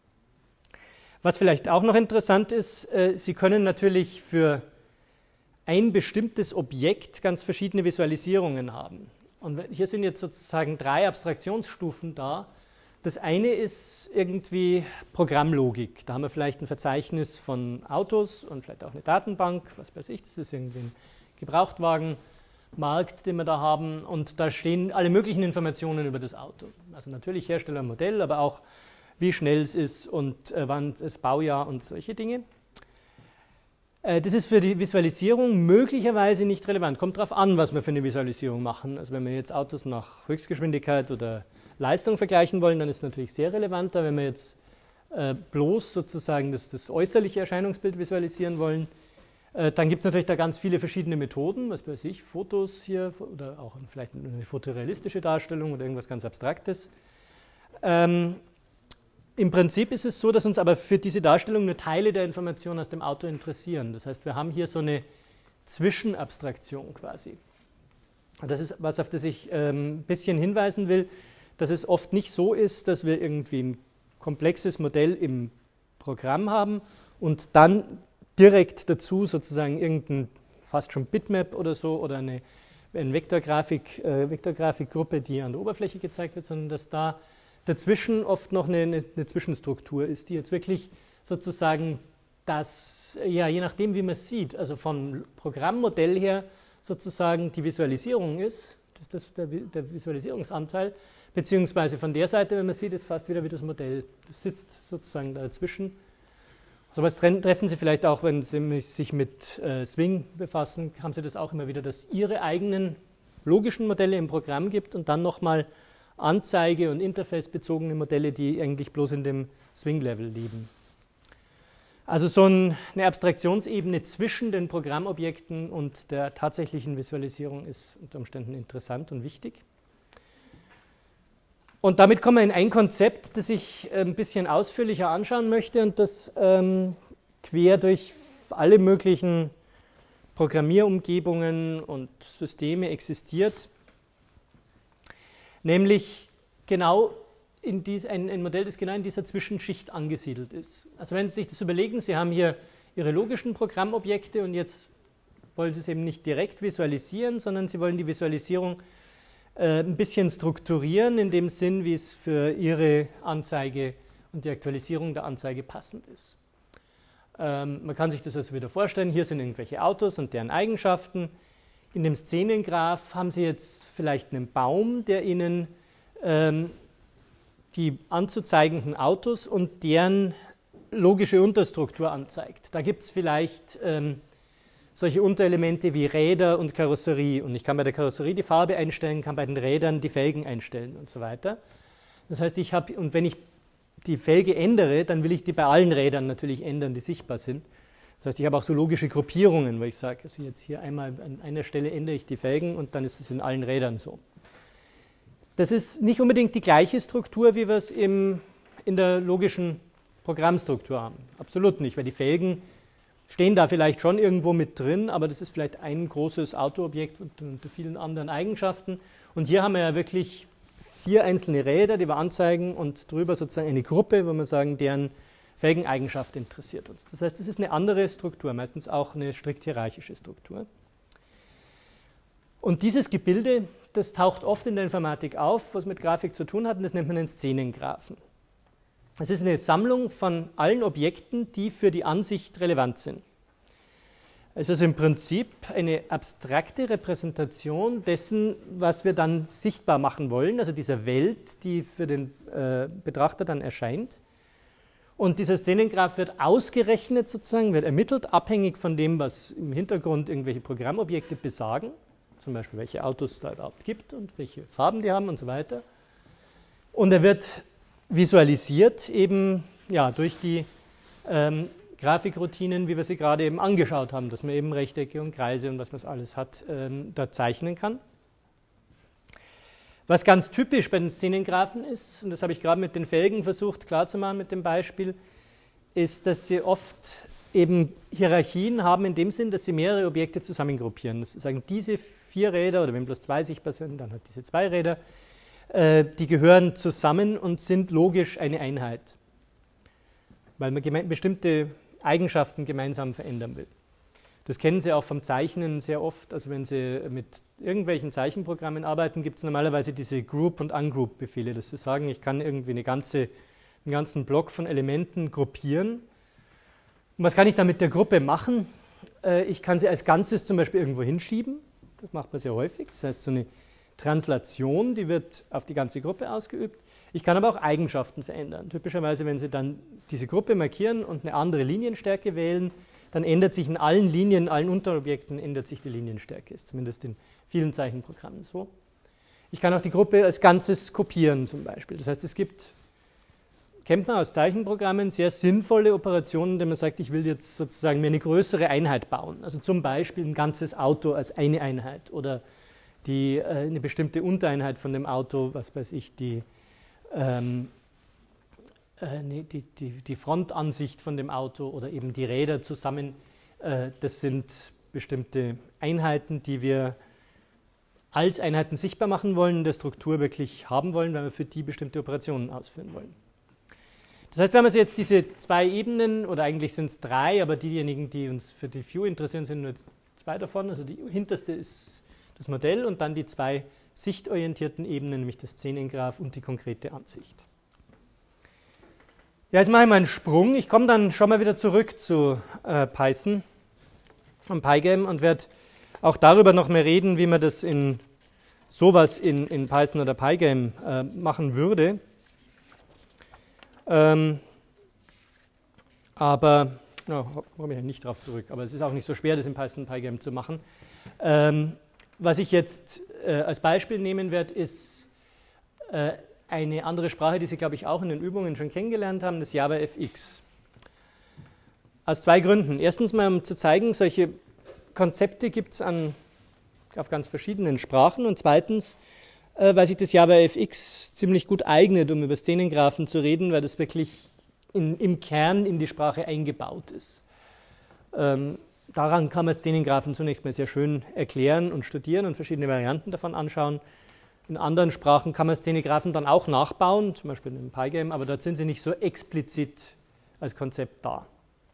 Was vielleicht auch noch interessant ist, äh, Sie können natürlich für ein bestimmtes Objekt ganz verschiedene Visualisierungen haben. Und hier sind jetzt sozusagen drei Abstraktionsstufen da. Das eine ist irgendwie Programmlogik. Da haben wir vielleicht ein Verzeichnis von Autos und vielleicht auch eine Datenbank, was weiß ich, das ist irgendwie ein Gebrauchtwagenmarkt, den wir da haben. Und da stehen alle möglichen Informationen über das Auto. Also natürlich Hersteller, Modell, aber auch wie schnell es ist und äh, wann das Baujahr und solche Dinge. Äh, das ist für die Visualisierung möglicherweise nicht relevant. Kommt darauf an, was wir für eine Visualisierung machen. Also wenn wir jetzt Autos nach Höchstgeschwindigkeit oder Leistung vergleichen wollen, dann ist es natürlich sehr relevant. Wenn wir jetzt äh, bloß sozusagen das, das äußerliche Erscheinungsbild visualisieren wollen, äh, dann gibt es natürlich da ganz viele verschiedene Methoden, was weiß ich, Fotos hier oder auch vielleicht eine fotorealistische Darstellung oder irgendwas ganz Abstraktes. Ähm, Im Prinzip ist es so, dass uns aber für diese Darstellung nur Teile der Informationen aus dem Auto interessieren. Das heißt, wir haben hier so eine Zwischenabstraktion quasi. Und das ist was, auf das ich ähm, ein bisschen hinweisen will, dass es oft nicht so ist, dass wir irgendwie ein komplexes Modell im Programm haben und dann direkt dazu sozusagen irgendein fast schon Bitmap oder so oder eine, eine Vektorgrafik, äh, Vektorgrafikgruppe, die an der Oberfläche gezeigt wird, sondern dass da dazwischen oft noch eine, eine, eine Zwischenstruktur ist, die jetzt wirklich sozusagen das, ja, je nachdem wie man es sieht, also vom Programmmodell her sozusagen die Visualisierung ist, das ist das, der, der Visualisierungsanteil, beziehungsweise von der Seite, wenn man sieht, ist fast wieder wie das Modell. Das sitzt sozusagen dazwischen. So was treffen Sie vielleicht auch, wenn Sie sich mit äh, Swing befassen, haben Sie das auch immer wieder, dass Ihre eigenen logischen Modelle im Programm gibt und dann nochmal Anzeige- und Interface-bezogene Modelle, die eigentlich bloß in dem Swing-Level liegen. Also so ein, eine Abstraktionsebene zwischen den Programmobjekten und der tatsächlichen Visualisierung ist unter Umständen interessant und wichtig. Und damit kommen wir in ein Konzept, das ich ein bisschen ausführlicher anschauen möchte und das ähm, quer durch alle möglichen Programmierumgebungen und Systeme existiert. Nämlich genau in dies, ein, ein Modell, das genau in dieser Zwischenschicht angesiedelt ist. Also wenn Sie sich das überlegen, Sie haben hier Ihre logischen Programmobjekte und jetzt wollen Sie es eben nicht direkt visualisieren, sondern Sie wollen die Visualisierung äh, ein bisschen strukturieren, in dem Sinn, wie es für Ihre Anzeige und die Aktualisierung der Anzeige passend ist. Ähm, man kann sich das also wieder vorstellen, hier sind irgendwelche Autos und deren Eigenschaften. In dem Szenengraph haben Sie jetzt vielleicht einen Baum, der Ihnen ähm, die anzuzeigenden Autos und deren logische Unterstruktur anzeigt. Da gibt es vielleicht ähm, solche Unterelemente wie Räder und Karosserie. Und ich kann bei der Karosserie die Farbe einstellen, kann bei den Rädern die Felgen einstellen und so weiter. Das heißt, ich habe, und wenn ich die Felge ändere, dann will ich die bei allen Rädern natürlich ändern, die sichtbar sind. Das heißt, ich habe auch so logische Gruppierungen, wo ich sage, also jetzt hier einmal an einer Stelle ändere ich die Felgen und dann ist es in allen Rädern so. Das ist nicht unbedingt die gleiche Struktur, wie wir es im, in der logischen Programmstruktur haben. Absolut nicht, weil die Felgen stehen da vielleicht schon irgendwo mit drin, aber das ist vielleicht ein großes Autoobjekt unter vielen anderen Eigenschaften. Und hier haben wir ja wirklich vier einzelne Räder, die wir anzeigen und drüber sozusagen eine Gruppe, wo wir sagen, deren Felgeneigenschaft interessiert uns. Das heißt, das ist eine andere Struktur, meistens auch eine strikt hierarchische Struktur. Und dieses Gebilde, das taucht oft in der Informatik auf, was mit Grafik zu tun hat, und das nennt man einen Szenengraphen. Es ist eine Sammlung von allen Objekten, die für die Ansicht relevant sind. Es ist im Prinzip eine abstrakte Repräsentation dessen, was wir dann sichtbar machen wollen, also dieser Welt, die für den äh, Betrachter dann erscheint. Und dieser Szenengraph wird ausgerechnet sozusagen, wird ermittelt, abhängig von dem, was im Hintergrund irgendwelche Programmobjekte besagen, zum Beispiel welche Autos es da überhaupt gibt und welche Farben die haben und so weiter. Und er wird visualisiert eben ja, durch die ähm, Grafikroutinen, wie wir sie gerade eben angeschaut haben, dass man eben Rechtecke und Kreise und was man alles hat, ähm, da zeichnen kann. Was ganz typisch bei den Szenengraphen ist, und das habe ich gerade mit den Felgen versucht klarzumachen mit dem Beispiel, ist, dass sie oft eben Hierarchien haben in dem Sinn, dass sie mehrere Objekte zusammengruppieren. Das sagen diese vier Räder, oder wenn bloß zwei sichtbar sind, dann halt diese zwei Räder, äh, die gehören zusammen und sind logisch eine Einheit, weil man geme- bestimmte Eigenschaften gemeinsam verändern will. Das kennen Sie auch vom Zeichnen sehr oft. Also wenn Sie mit irgendwelchen Zeichenprogrammen arbeiten, gibt es normalerweise diese Group- und Ungroup-Befehle, dass Sie sagen, ich kann irgendwie eine ganze, einen ganzen Block von Elementen gruppieren. Und was kann ich dann mit der Gruppe machen? Ich kann sie als Ganzes zum Beispiel irgendwo hinschieben. Das macht man sehr häufig. Das heißt, so eine Translation, die wird auf die ganze Gruppe ausgeübt. Ich kann aber auch Eigenschaften verändern. Typischerweise, wenn Sie dann diese Gruppe markieren und eine andere Linienstärke wählen, dann ändert sich in allen Linien, in allen Unterobjekten ändert sich die Linienstärke. Ist zumindest in vielen Zeichenprogrammen so. Ich kann auch die Gruppe als Ganzes kopieren zum Beispiel. Das heißt, es gibt, kennt man aus Zeichenprogrammen, sehr sinnvolle Operationen, indem man sagt, ich will jetzt sozusagen mir eine größere Einheit bauen. Also zum Beispiel ein ganzes Auto als eine Einheit oder die, äh, eine bestimmte Untereinheit von dem Auto, was weiß ich, die Ähm, äh, nee, die, die, die Frontansicht von dem Auto oder eben die Räder zusammen, äh, das sind bestimmte Einheiten, die wir als Einheiten sichtbar machen wollen, in der Struktur wirklich haben wollen, weil wir für die bestimmte Operationen ausführen wollen. Das heißt, wir haben also jetzt diese zwei Ebenen, oder eigentlich sind es drei, aber diejenigen, die uns für die View interessieren, sind nur zwei davon. Also die hinterste ist das Modell und dann die zwei sichtorientierten Ebenen, nämlich das Szenengraph und die konkrete Ansicht. Ja, jetzt mache ich mal einen Sprung. Ich komme dann schon mal wieder zurück zu äh, Python und Pygame und werde auch darüber noch mehr reden, wie man das in sowas in, in Python oder Pygame äh, machen würde. Ähm, aber, da no, komme ich ja nicht drauf zurück, aber es ist auch nicht so schwer, das in Python und Pygame zu machen. Ähm, Was ich jetzt äh, als Beispiel nehmen werde, ist äh, eine andere Sprache, die Sie, glaube ich, auch in den Übungen schon kennengelernt haben, das JavaFX. Aus zwei Gründen. Erstens mal, um zu zeigen, solche Konzepte gibt es auf ganz verschiedenen Sprachen. Und zweitens, äh, weil sich das JavaFX ziemlich gut eignet, um über Szenengraphen zu reden, weil das wirklich in, im Kern in die Sprache eingebaut ist. Ähm, Daran kann man Szenengraphen zunächst mal sehr schön erklären und studieren und verschiedene Varianten davon anschauen. In anderen Sprachen kann man Szenengraphen dann auch nachbauen, zum Beispiel in Pygame, aber dort sind sie nicht so explizit als Konzept da.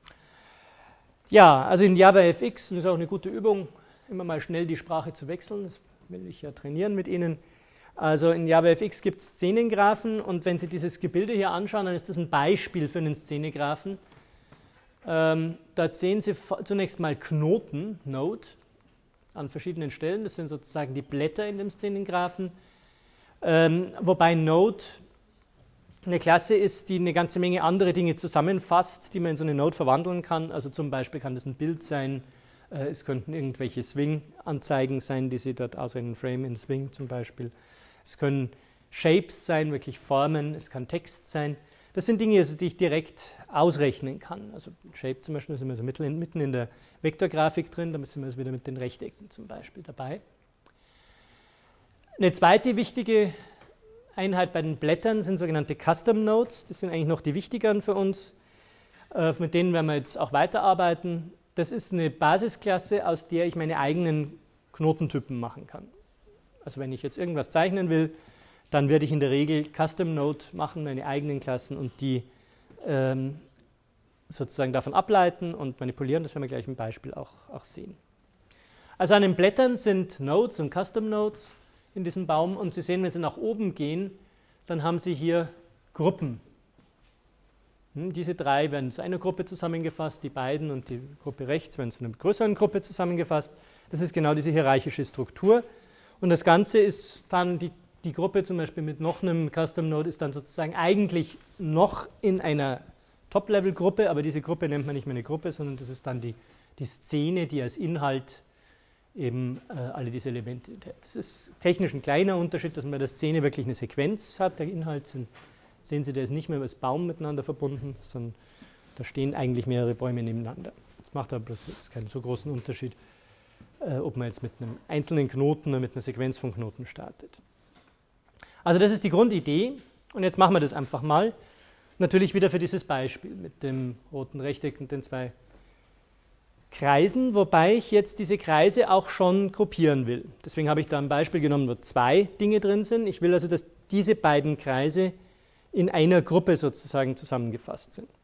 Ja, also in JavaFX, das ist auch eine gute Übung, immer mal schnell die Sprache zu wechseln, das will ich ja trainieren mit Ihnen. Also in JavaFX gibt es Szenengraphen und wenn Sie dieses Gebilde hier anschauen, dann ist das ein Beispiel für einen Szenengraphen. Ähm, da sehen Sie zunächst mal Knoten, Node, an verschiedenen Stellen. Das sind sozusagen die Blätter in dem Szenengraphen. Ähm, wobei Node eine Klasse ist, die eine ganze Menge andere Dinge zusammenfasst, die man in so eine Node verwandeln kann. Also zum Beispiel kann das ein Bild sein, äh, es könnten irgendwelche Swing-Anzeigen sein, die Sie dort aus einem Frame in Swing zum Beispiel. Es können Shapes sein, wirklich Formen, es kann Text sein. Das sind Dinge, die ich direkt ausrechnen kann. Also Shape zum Beispiel, da sind wir so mitten in der Vektorgrafik drin, da sind wir wieder mit den Rechtecken zum Beispiel dabei. Eine zweite wichtige Einheit bei den Blättern sind sogenannte Custom Nodes. Das sind eigentlich noch die wichtigeren für uns. Äh, mit denen werden wir jetzt auch weiterarbeiten. Das ist eine Basisklasse, aus der ich meine eigenen Knotentypen machen kann. Also wenn ich jetzt irgendwas zeichnen will, dann werde ich in der Regel Custom Node machen, meine eigenen Klassen und die ähm, sozusagen davon ableiten und manipulieren. Das werden wir gleich im Beispiel auch, auch sehen. Also an den Blättern sind Nodes und Custom Nodes in diesem Baum und Sie sehen, wenn Sie nach oben gehen, dann haben Sie hier Gruppen. Hm, diese drei werden zu einer Gruppe zusammengefasst, die beiden und die Gruppe rechts werden zu einer größeren Gruppe zusammengefasst. Das ist genau diese hierarchische Struktur. Und das Ganze ist dann, die, die Gruppe zum Beispiel mit noch einem Custom Node ist dann sozusagen eigentlich noch in einer Top-Level-Gruppe, aber diese Gruppe nennt man nicht mehr eine Gruppe, sondern das ist dann die, die Szene, die als Inhalt eben äh, alle diese Elemente enthält. Das ist technisch ein kleiner Unterschied, dass man bei der Szene wirklich eine Sequenz hat. Der Inhalt sind, sehen Sie, der ist nicht mehr als Baum miteinander verbunden, sondern da stehen eigentlich mehrere Bäume nebeneinander. Das macht aber bloß keinen so großen Unterschied, äh, ob man jetzt mit einem einzelnen Knoten oder mit einer Sequenz von Knoten startet. Also das ist die Grundidee und jetzt machen wir das einfach mal. Natürlich wieder für dieses Beispiel mit dem roten Rechteck und den zwei Kreisen, wobei ich jetzt diese Kreise auch schon gruppieren will. Deswegen habe ich da ein Beispiel genommen, wo zwei Dinge drin sind. Ich will also, dass diese beiden Kreise in einer Gruppe sozusagen zusammengefasst sind.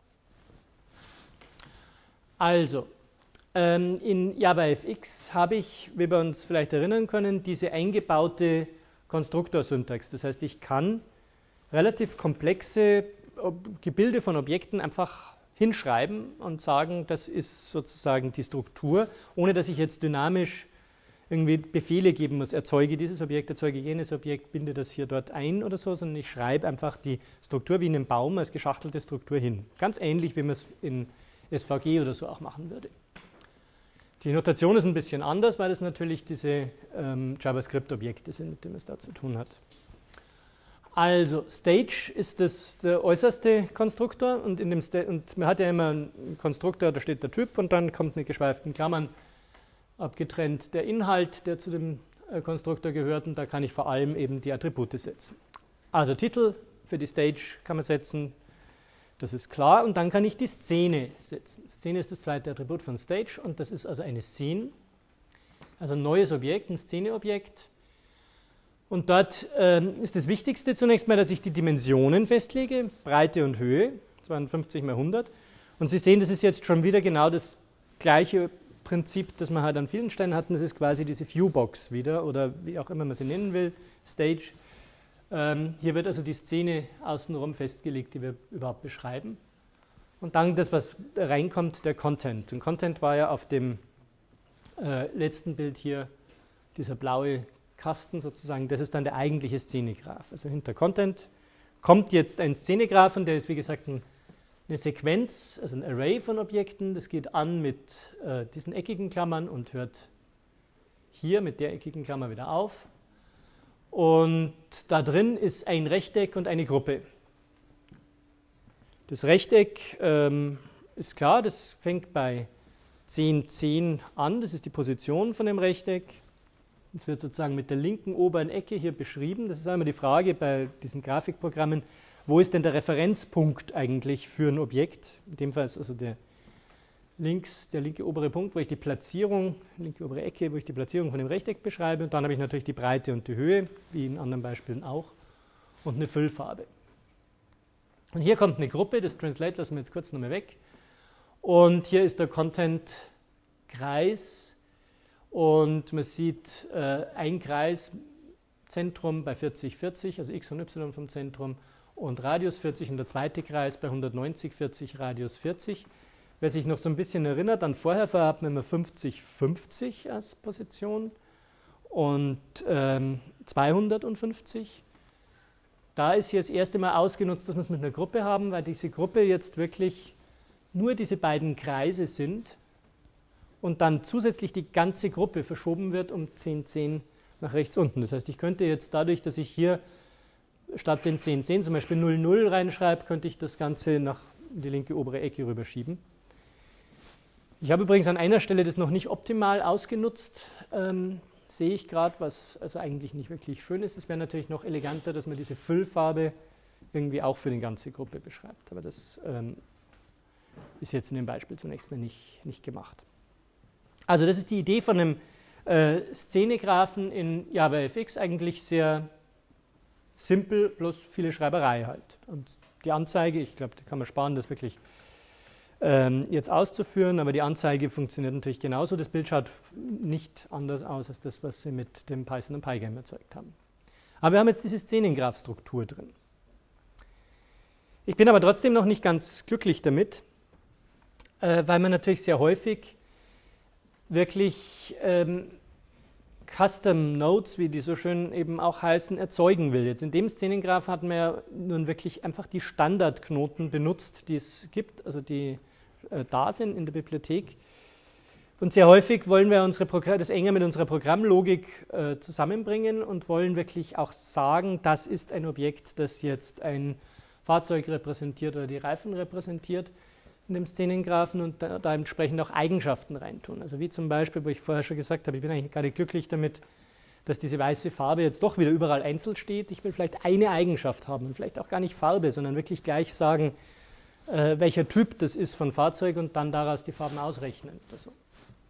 Also, ähm, in JavaFX habe ich, wie wir uns vielleicht erinnern können, diese eingebaute Konstruktorsyntax. Das heißt, ich kann relativ komplexe Gebilde von Objekten einfach hinschreiben und sagen, das ist sozusagen die Struktur, ohne dass ich jetzt dynamisch irgendwie Befehle geben muss, erzeuge dieses Objekt, erzeuge jenes Objekt, binde das hier dort ein oder so, sondern ich schreibe einfach die Struktur wie in einem Baum als geschachtelte Struktur hin. Ganz ähnlich, wie man es in S V G oder so auch machen würde. Die Notation ist ein bisschen anders, weil das natürlich diese ähm, JavaScript-Objekte sind, mit denen es da zu tun hat. Also, Stage ist das der äußerste Konstruktor und, in dem und man hat ja immer einen Konstruktor, da steht der Typ und dann kommt mit geschweiften Klammern abgetrennt der Inhalt, der zu dem äh, Konstruktor gehört und da kann ich vor allem eben die Attribute setzen. Also Titel für die Stage kann man setzen, das ist klar und dann kann ich die Szene setzen. Szene ist das zweite Attribut von Stage und das ist also eine Scene, also ein neues Objekt, ein Szeneobjekt. Und dort äh, ist das Wichtigste zunächst mal, dass ich die Dimensionen festlege, Breite und Höhe, zweiundfünfzig mal hundert. Und Sie sehen, das ist jetzt schon wieder genau das gleiche Prinzip, das wir halt an vielen Stellen hatten. Das ist quasi diese Viewbox wieder, oder wie auch immer man sie nennen will, Stage. Ähm, hier wird also die Szene außenrum festgelegt, die wir überhaupt beschreiben. Und dann das, was reinkommt, der Content. Und Content war ja auf dem äh, letzten Bild hier dieser blaue Kasten sozusagen, das ist dann der eigentliche Szenegraph. Also hinter Content kommt jetzt ein Szenegraph und der ist wie gesagt ein, eine Sequenz, also ein Array von Objekten. Das geht an mit äh, diesen eckigen Klammern und hört hier mit der eckigen Klammer wieder auf. Und da drin ist ein Rechteck und eine Gruppe. Das Rechteck ähm, ist klar, das fängt bei zehn, zehn an, das ist die Position von dem Rechteck. Das wird sozusagen mit der linken oberen Ecke hier beschrieben. Das ist einmal die Frage bei diesen Grafikprogrammen, wo ist denn der Referenzpunkt eigentlich für ein Objekt? In dem Fall ist also der, links, der linke obere Punkt, wo ich die Platzierung, linke obere Ecke, wo ich die Platzierung von dem Rechteck beschreibe. Und dann habe ich natürlich die Breite und die Höhe, wie in anderen Beispielen auch, und eine Füllfarbe. Und hier kommt eine Gruppe, das Translate lassen wir jetzt kurz nochmal weg. Und hier ist der Content-Kreis. Und man sieht äh, ein Kreis, Zentrum bei vierzig, vierzig, also x und y vom Zentrum und Radius vierzig und der zweite Kreis bei hundertneunzig, vierzig, Radius vierzig. Wer sich noch so ein bisschen erinnert, dann vorher hatten wir fünfzig, fünfzig als Position und ähm, zweihundertfünfzig. Da ist hier das erste Mal ausgenutzt, dass wir es mit einer Gruppe haben, weil diese Gruppe jetzt wirklich nur diese beiden Kreise sind. Und dann zusätzlich die ganze Gruppe verschoben wird um zehn, zehn nach rechts unten. Das heißt, ich könnte jetzt dadurch, dass ich hier statt den zehn, zehn zum Beispiel null, null reinschreibe, könnte ich das Ganze nach die linke obere Ecke rüberschieben. Ich habe übrigens an einer Stelle das noch nicht optimal ausgenutzt. Ähm, sehe ich gerade, was also eigentlich nicht wirklich schön ist. Es wäre natürlich noch eleganter, dass man diese Füllfarbe irgendwie auch für die ganze Gruppe beschreibt. Aber das ähm, ist jetzt in dem Beispiel zunächst mal nicht, nicht gemacht. Also das ist die Idee von einem äh, Szenegraphen in JavaFX, eigentlich sehr simpel, bloß viele Schreiberei halt. Und die Anzeige, ich glaube, da kann man sparen, das wirklich ähm, jetzt auszuführen, aber die Anzeige funktioniert natürlich genauso. Das Bild schaut nicht anders aus als das, was Sie mit dem Python und Pygame erzeugt haben. Aber wir haben jetzt diese Szenengraph-Struktur drin. Ich bin aber trotzdem noch nicht ganz glücklich damit, äh, weil man natürlich sehr häufig wirklich ähm, Custom Nodes, wie die so schön eben auch heißen, erzeugen will. Jetzt in dem Szenengraph hatten wir ja nun wirklich einfach die Standardknoten benutzt, die es gibt, also die äh, da sind in der Bibliothek. Und sehr häufig wollen wir unsere Progr- das enger mit unserer Programmlogik äh, zusammenbringen und wollen wirklich auch sagen, das ist ein Objekt, das jetzt ein Fahrzeug repräsentiert oder die Reifen repräsentiert in dem Szenengraphen und da, da entsprechend auch Eigenschaften reintun. Also wie zum Beispiel, wo ich vorher schon gesagt habe, ich bin eigentlich gar nicht glücklich damit, dass diese weiße Farbe jetzt doch wieder überall einzeln steht. Ich will vielleicht eine Eigenschaft haben und vielleicht auch gar nicht Farbe, sondern wirklich gleich sagen, äh, welcher Typ das ist von Fahrzeug und dann daraus die Farben ausrechnen. Oder so.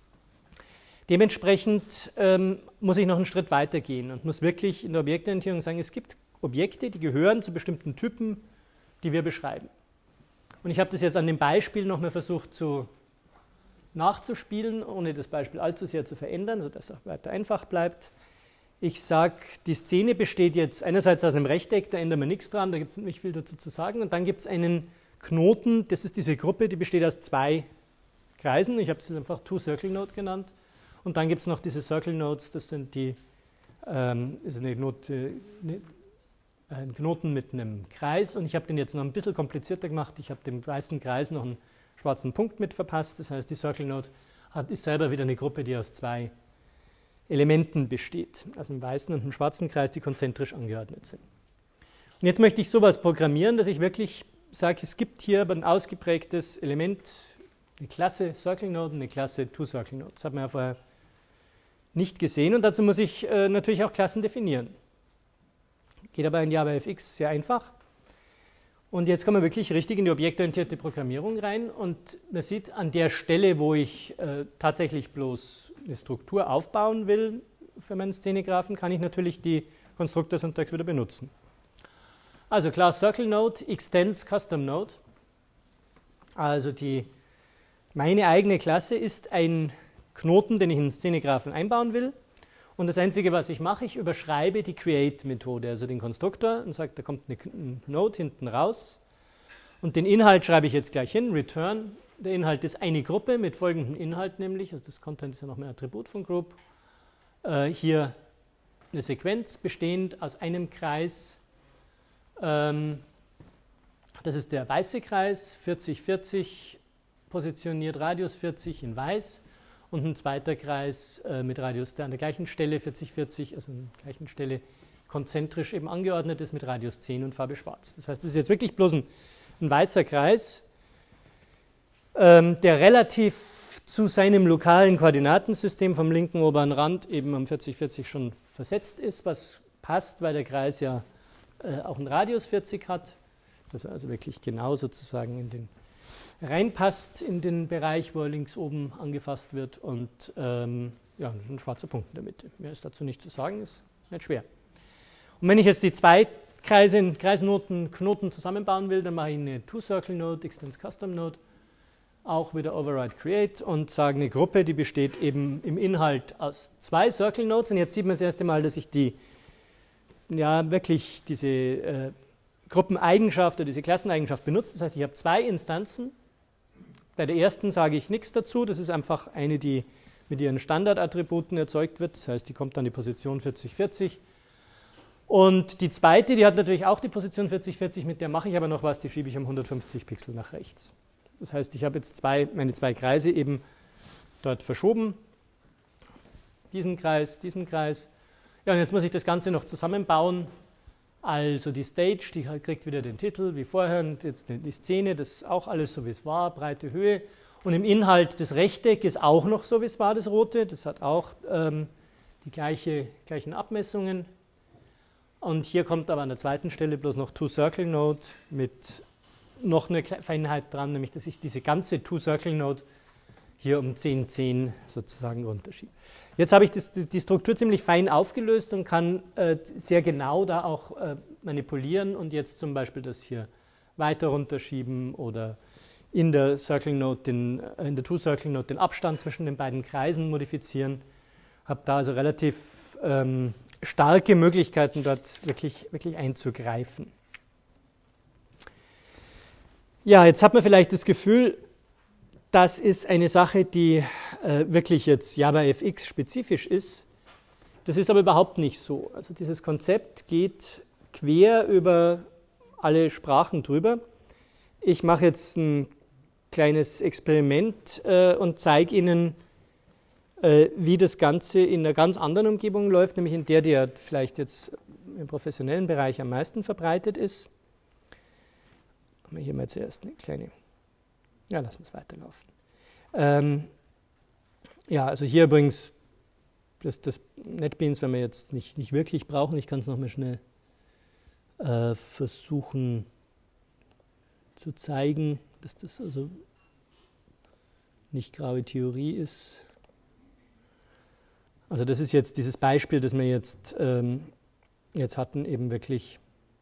Dementsprechend ähm, muss ich noch einen Schritt weiter gehen und muss wirklich in der Objektorientierung sagen, es gibt Objekte, die gehören zu bestimmten Typen, die wir beschreiben. Und ich habe das jetzt an dem Beispiel nochmal versucht zu nachzuspielen, ohne das Beispiel allzu sehr zu verändern, sodass es auch weiter einfach bleibt. Ich sage, die Szene besteht jetzt einerseits aus einem Rechteck, da ändern wir nichts dran, da gibt es nicht viel dazu zu sagen. Und dann gibt es einen Knoten, das ist diese Gruppe, die besteht aus zwei Kreisen. Ich habe es einfach Two-Circle-Node genannt. Und dann gibt es noch diese Circle-Nodes, das sind die, ähm, ist eine Note, eine, ein Knoten mit einem Kreis und ich habe den jetzt noch ein bisschen komplizierter gemacht. Ich habe dem weißen Kreis noch einen schwarzen Punkt mit verpasst. Das heißt, die Circle Node hat, ist selber wieder eine Gruppe, die aus zwei Elementen besteht. Also einem weißen und einem schwarzen Kreis, die konzentrisch angeordnet sind. Und jetzt möchte ich sowas programmieren, dass ich wirklich sage, es gibt hier aber ein ausgeprägtes Element, eine Klasse Circle Node und eine Klasse Two Circle Node. Das hat man ja vorher nicht gesehen und dazu muss ich äh, natürlich auch Klassen definieren. Geht aber in JavaFX sehr einfach. Und jetzt kommen wir wirklich richtig in die objektorientierte Programmierung rein und man sieht an der Stelle, wo ich äh, tatsächlich bloß eine Struktur aufbauen will für meinen Szenegraphen, kann ich natürlich die Konstruktor-Syntax wieder benutzen. Also Class Circle Node extends Custom Node. Also die, meine eigene Klasse ist ein Knoten, den ich in den Szenegraphen einbauen will. Und das Einzige, was ich mache, ich überschreibe die Create-Methode, also den Konstruktor und sage, da kommt eine Node hinten raus. Und den Inhalt schreibe ich jetzt gleich hin, Return. Der Inhalt ist eine Gruppe mit folgendem Inhalt, nämlich, also das Content ist ja noch ein Attribut von Group, äh, hier eine Sequenz bestehend aus einem Kreis. Ähm, das ist der weiße Kreis, vierzig, vierzig, positioniert Radius vierzig in weiß. Und ein zweiter Kreis äh, mit Radius, der an der gleichen Stelle, vierzig, vierzig, also an der gleichen Stelle konzentrisch eben angeordnet ist mit Radius zehn und Farbe schwarz. Das heißt, das ist jetzt wirklich bloß ein, ein weißer Kreis, ähm, der relativ zu seinem lokalen Koordinatensystem vom linken oberen Rand eben am vierzig, vierzig schon versetzt ist, was passt, weil der Kreis ja äh, auch einen Radius vierzig hat, dass er also wirklich genau sozusagen in den reinpasst in den Bereich, wo er links oben angefasst wird und ähm, ja, ein schwarzer Punkt in der Mitte. Mehr ist dazu nicht zu sagen, ist nicht schwer. Und wenn ich jetzt die zwei Kreise, Kreisnoten, Knoten zusammenbauen will, dann mache ich eine Two-Circle-Node, Extends Custom-Node, auch wieder Override Create und sage eine Gruppe, die besteht eben im Inhalt aus zwei Circle-Nodes. Und jetzt sieht man das erste Mal, dass ich die, ja wirklich diese äh, Gruppeneigenschaft oder diese Klasseneigenschaft benutze. Das heißt, ich habe zwei Instanzen. Bei der ersten sage ich nichts dazu, das ist einfach eine, die mit ihren Standardattributen erzeugt wird, das heißt, die kommt an die Position vierzig, vierzig. Und die zweite, die hat natürlich auch die Position vierzig, vierzig, mit der mache ich aber noch was, die schiebe ich um hundertfünfzig Pixel nach rechts. Das heißt, ich habe jetzt zwei, meine zwei Kreise eben dort verschoben, diesen Kreis, diesen Kreis. Ja, und jetzt muss ich das Ganze noch zusammenbauen. Also die Stage, die kriegt wieder den Titel wie vorher und jetzt die Szene, das ist auch alles so wie es war, breite Höhe. Und im Inhalt des Rechteck ist auch noch so wie es war, das rote, das hat auch ähm, die gleiche, gleichen Abmessungen. Und hier kommt aber an der zweiten Stelle bloß noch Two-Circle-Node mit noch eine Feinheit dran, nämlich dass ich diese ganze Two-Circle-Node hier um zehn zehn sozusagen runterschiebe. Jetzt habe ich das, die Struktur ziemlich fein aufgelöst und kann äh, sehr genau da auch äh, manipulieren und jetzt zum Beispiel das hier weiter runterschieben oder in der Circle Node den, in der Two-Circle Node den Abstand zwischen den beiden Kreisen modifizieren. Habe da also relativ ähm, starke Möglichkeiten, dort wirklich, wirklich einzugreifen. Ja, jetzt hat man vielleicht das Gefühl, das ist eine Sache, die äh, wirklich jetzt JavaFX spezifisch ist. Das ist aber überhaupt nicht so. Also dieses Konzept geht quer über alle Sprachen drüber. Ich mache jetzt ein kleines Experiment äh, und zeige Ihnen, äh, wie das Ganze in einer ganz anderen Umgebung läuft, nämlich in der, die ja vielleicht jetzt im professionellen Bereich am meisten verbreitet ist. Machen wir hier mal zuerst eine kleine... Ja, lassen wir es weiterlaufen. Ähm, ja, also hier übrigens das, das NetBeans, wenn wir jetzt nicht, nicht wirklich brauchen, ich kann es nochmal schnell äh, versuchen zu zeigen, dass das also nicht graue Theorie ist. Also das ist jetzt dieses Beispiel, das wir jetzt, ähm, jetzt hatten, eben wirklich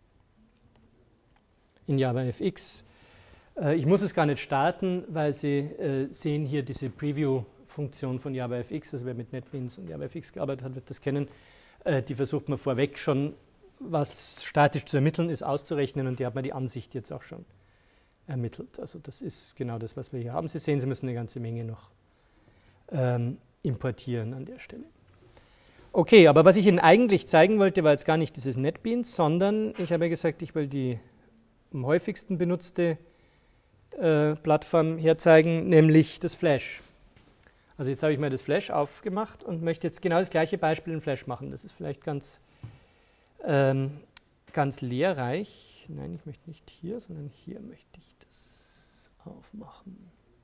in JavaFX. Ich muss es gar nicht starten, weil Sie äh, sehen hier diese Preview-Funktion von JavaFX, also wer mit NetBeans und JavaFX gearbeitet hat, wird das kennen. Äh, die versucht man vorweg schon, was statisch zu ermitteln ist, auszurechnen und die hat man die Ansicht jetzt auch schon ermittelt. Also das ist genau das, was wir hier haben. Sie sehen, Sie müssen eine ganze Menge noch ähm, importieren an der Stelle. Okay, aber was ich Ihnen eigentlich zeigen wollte, war jetzt gar nicht dieses NetBeans, sondern ich habe ja gesagt, ich will die am häufigsten benutzte Plattform herzeigen, nämlich das Flash. Also jetzt habe ich mal das Flash aufgemacht und möchte jetzt genau das gleiche Beispiel in Flash machen. Das ist vielleicht ganz, ähm, ganz lehrreich. Nein, ich möchte nicht hier, sondern hier möchte ich das aufmachen.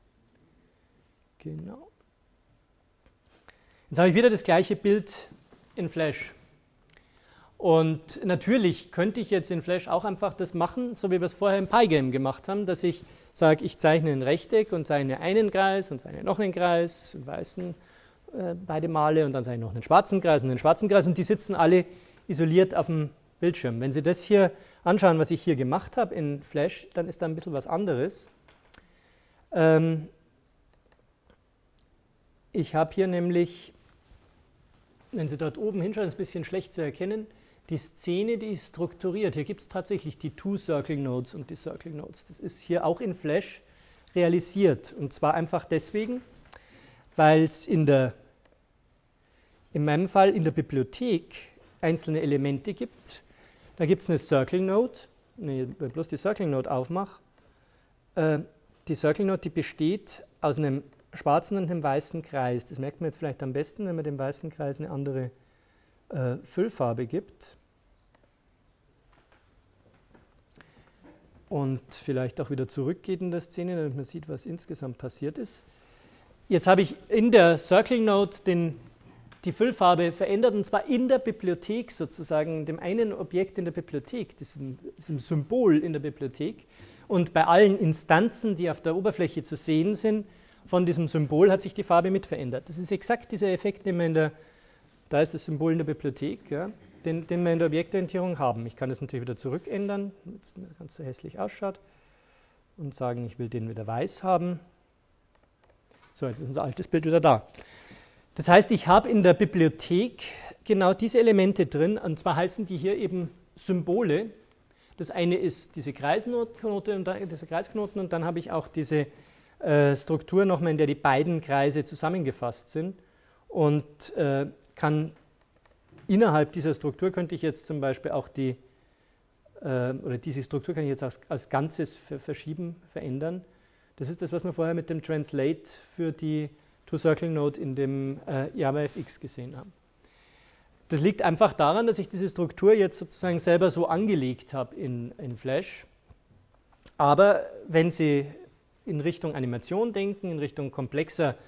Genau. Jetzt habe ich wieder das gleiche Bild in Flash. Und natürlich könnte ich jetzt in Flash auch einfach das machen, so wie wir es vorher im Pygame gemacht haben, dass ich sage, ich zeichne ein Rechteck und zeichne einen Kreis und zeichne noch einen Kreis, einen weißen äh, beide Male und dann zeichne ich noch einen schwarzen Kreis und einen schwarzen Kreis und die sitzen alle isoliert auf dem Bildschirm. Wenn Sie das hier anschauen, was ich hier gemacht habe in Flash, dann ist da ein bisschen was anderes. Ähm ich habe hier nämlich, wenn Sie dort oben hinschauen, ist ein bisschen schlecht zu erkennen, die Szene, die ist strukturiert. Hier gibt es tatsächlich die Two-Circle-Nodes und die Circle-Nodes. Das ist hier auch in Flash realisiert. Und zwar einfach deswegen, weil es in der, in meinem Fall in der Bibliothek einzelne Elemente gibt. Da gibt es eine Circle-Node, wenn ich bloß die Circle-Node aufmache. Äh, die Circle-Node, die besteht aus einem schwarzen und einem weißen Kreis. Das merkt man jetzt vielleicht am besten, wenn man dem weißen Kreis eine andere äh, Füllfarbe gibt. Und vielleicht auch wieder zurückgeht in der Szene, damit man sieht, was insgesamt passiert ist. Jetzt habe ich in der Circle Node den, die Füllfarbe verändert, und zwar in der Bibliothek sozusagen, dem einen Objekt in der Bibliothek, diesem, diesem Symbol in der Bibliothek. Und bei allen Instanzen, die auf der Oberfläche zu sehen sind, von diesem Symbol hat sich die Farbe mit verändert. Das ist exakt dieser Effekt, den wir in der, da ist das Symbol in der Bibliothek, ja, den, den wir in der Objektorientierung haben. Ich kann das natürlich wieder zurückändern, damit es ganz so hässlich ausschaut, und sagen, ich will den wieder weiß haben. So, jetzt ist unser altes Bild wieder da. Das heißt, ich habe in der Bibliothek genau diese Elemente drin, und zwar heißen die hier eben Symbole. Das eine ist diese Kreisknote und dann, diese Kreisknoten, und dann habe ich auch diese äh, Struktur nochmal, in der die beiden Kreise zusammengefasst sind, und äh, kann innerhalb dieser Struktur könnte ich jetzt zum Beispiel auch die, äh, oder diese Struktur kann ich jetzt als, als Ganzes ver verschieben, verändern. Das ist das, was wir vorher mit dem Translate für die Two-Circle-Node in dem äh, JavaFX gesehen haben. Das liegt einfach daran, dass ich diese Struktur jetzt sozusagen selber so angelegt habe in, in Flash. Aber wenn Sie in Richtung Animation denken, in Richtung komplexer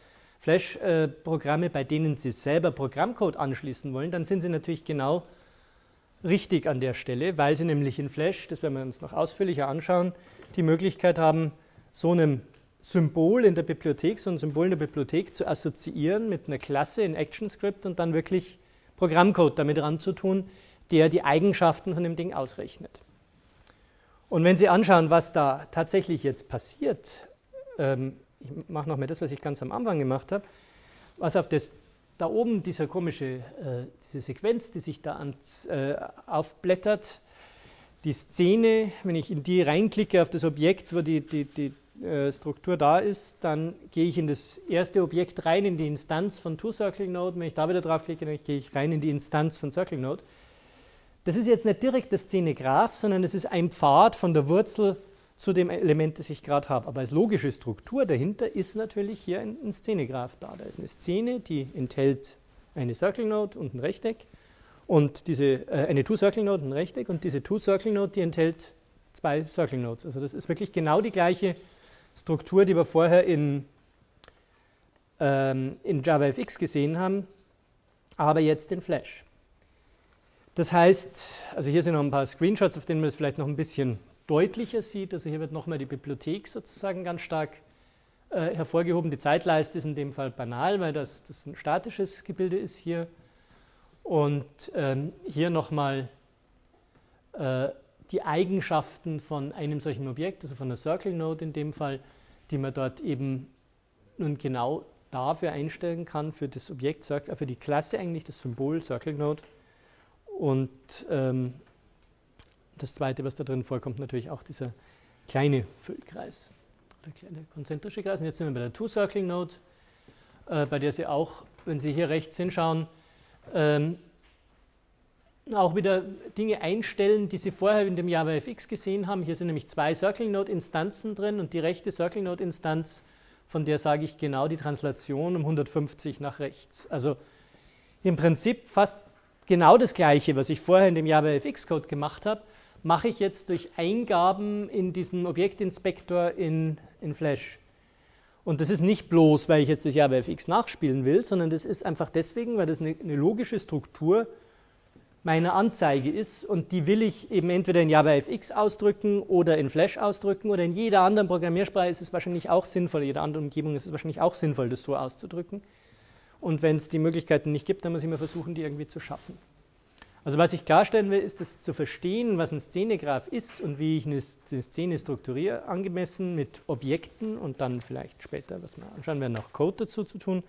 Flash-Programme, bei denen Sie selber Programmcode anschließen wollen, dann sind Sie natürlich genau richtig an der Stelle, weil Sie nämlich in Flash, das werden wir uns noch ausführlicher anschauen, die Möglichkeit haben, so einem Symbol in der Bibliothek, so ein Symbol in der Bibliothek zu assoziieren mit einer Klasse in ActionScript und dann wirklich Programmcode damit ranzutun, der die Eigenschaften von dem Ding ausrechnet. Und wenn Sie anschauen, was da tatsächlich jetzt passiert, ähm, ich mache nochmal das, was ich ganz am Anfang gemacht habe, was auf das, da oben dieser komische, äh, diese Sequenz, die sich da ans, äh, aufblättert, die Szene, wenn ich in die reinklicke auf das Objekt, wo die, die, die äh, Struktur da ist, dann gehe ich in das erste Objekt rein, in die Instanz von ToCircleNode. Wenn ich da wieder draufklicke, dann gehe ich rein in die Instanz von CircleNode. Das ist jetzt nicht direkt der Szenegraph, sondern das ist ein Pfad von der Wurzel zu dem Element, das ich gerade habe. Aber als logische Struktur dahinter ist natürlich hier ein, ein Szenegraph da. Da ist eine Szene, die enthält eine CircleNode und ein Rechteck und diese, äh, eine ToCircleNode und ein Rechteck und diese ToCircleNode, die enthält zwei CircleNodes. Also das ist wirklich genau die gleiche Struktur, die wir vorher in, ähm, in JavaFX gesehen haben, aber jetzt in Flash. Das heißt, also hier sind noch ein paar Screenshots, auf denen man das vielleicht noch ein bisschen deutlicher sieht. Also hier wird nochmal die Bibliothek sozusagen ganz stark äh, hervorgehoben. Die Zeitleiste ist in dem Fall banal, weil das, das ein statisches Gebilde ist hier. Und ähm, hier nochmal äh, die Eigenschaften von einem solchen Objekt, also von einer CircleNode in dem Fall, die man dort eben nun genau dafür einstellen kann, für das Objekt, für die Klasse eigentlich, das Symbol CircleNode. Und ähm, das Zweite, was da drin vorkommt, natürlich auch dieser kleine Füllkreis, der kleine konzentrische Kreis. Und jetzt sind wir bei der ToCircleNode, äh, bei der Sie auch, wenn Sie hier rechts hinschauen, ähm, auch wieder Dinge einstellen, die Sie vorher in dem JavaFX gesehen haben. Hier sind nämlich zwei CircleNode-Instanzen drin und die rechte CircleNode-Instanz, von der sage ich genau die Translation um hundertfünfzig nach rechts. Also im Prinzip fast genau das Gleiche, was ich vorher in dem JavaFX-Code gemacht habe, mache ich jetzt durch Eingaben in diesem Objektinspektor in, in Flash. Und das ist nicht bloß, weil ich jetzt das JavaFX nachspielen will, sondern das ist einfach deswegen, weil das eine, eine logische Struktur meiner Anzeige ist und die will ich eben entweder in JavaFX ausdrücken oder in Flash ausdrücken oder in jeder anderen Programmiersprache ist es wahrscheinlich auch sinnvoll, in jeder anderen Umgebung ist es wahrscheinlich auch sinnvoll, das so auszudrücken. Und wenn es die Möglichkeiten nicht gibt, dann muss ich immer versuchen, die irgendwie zu schaffen. Also was ich klarstellen will, ist das zu verstehen, was ein Szenegraph ist und wie ich eine, eine Szene strukturiere, angemessen mit Objekten und dann vielleicht später, was wir anschauen werden, auch Code dazu zu tun.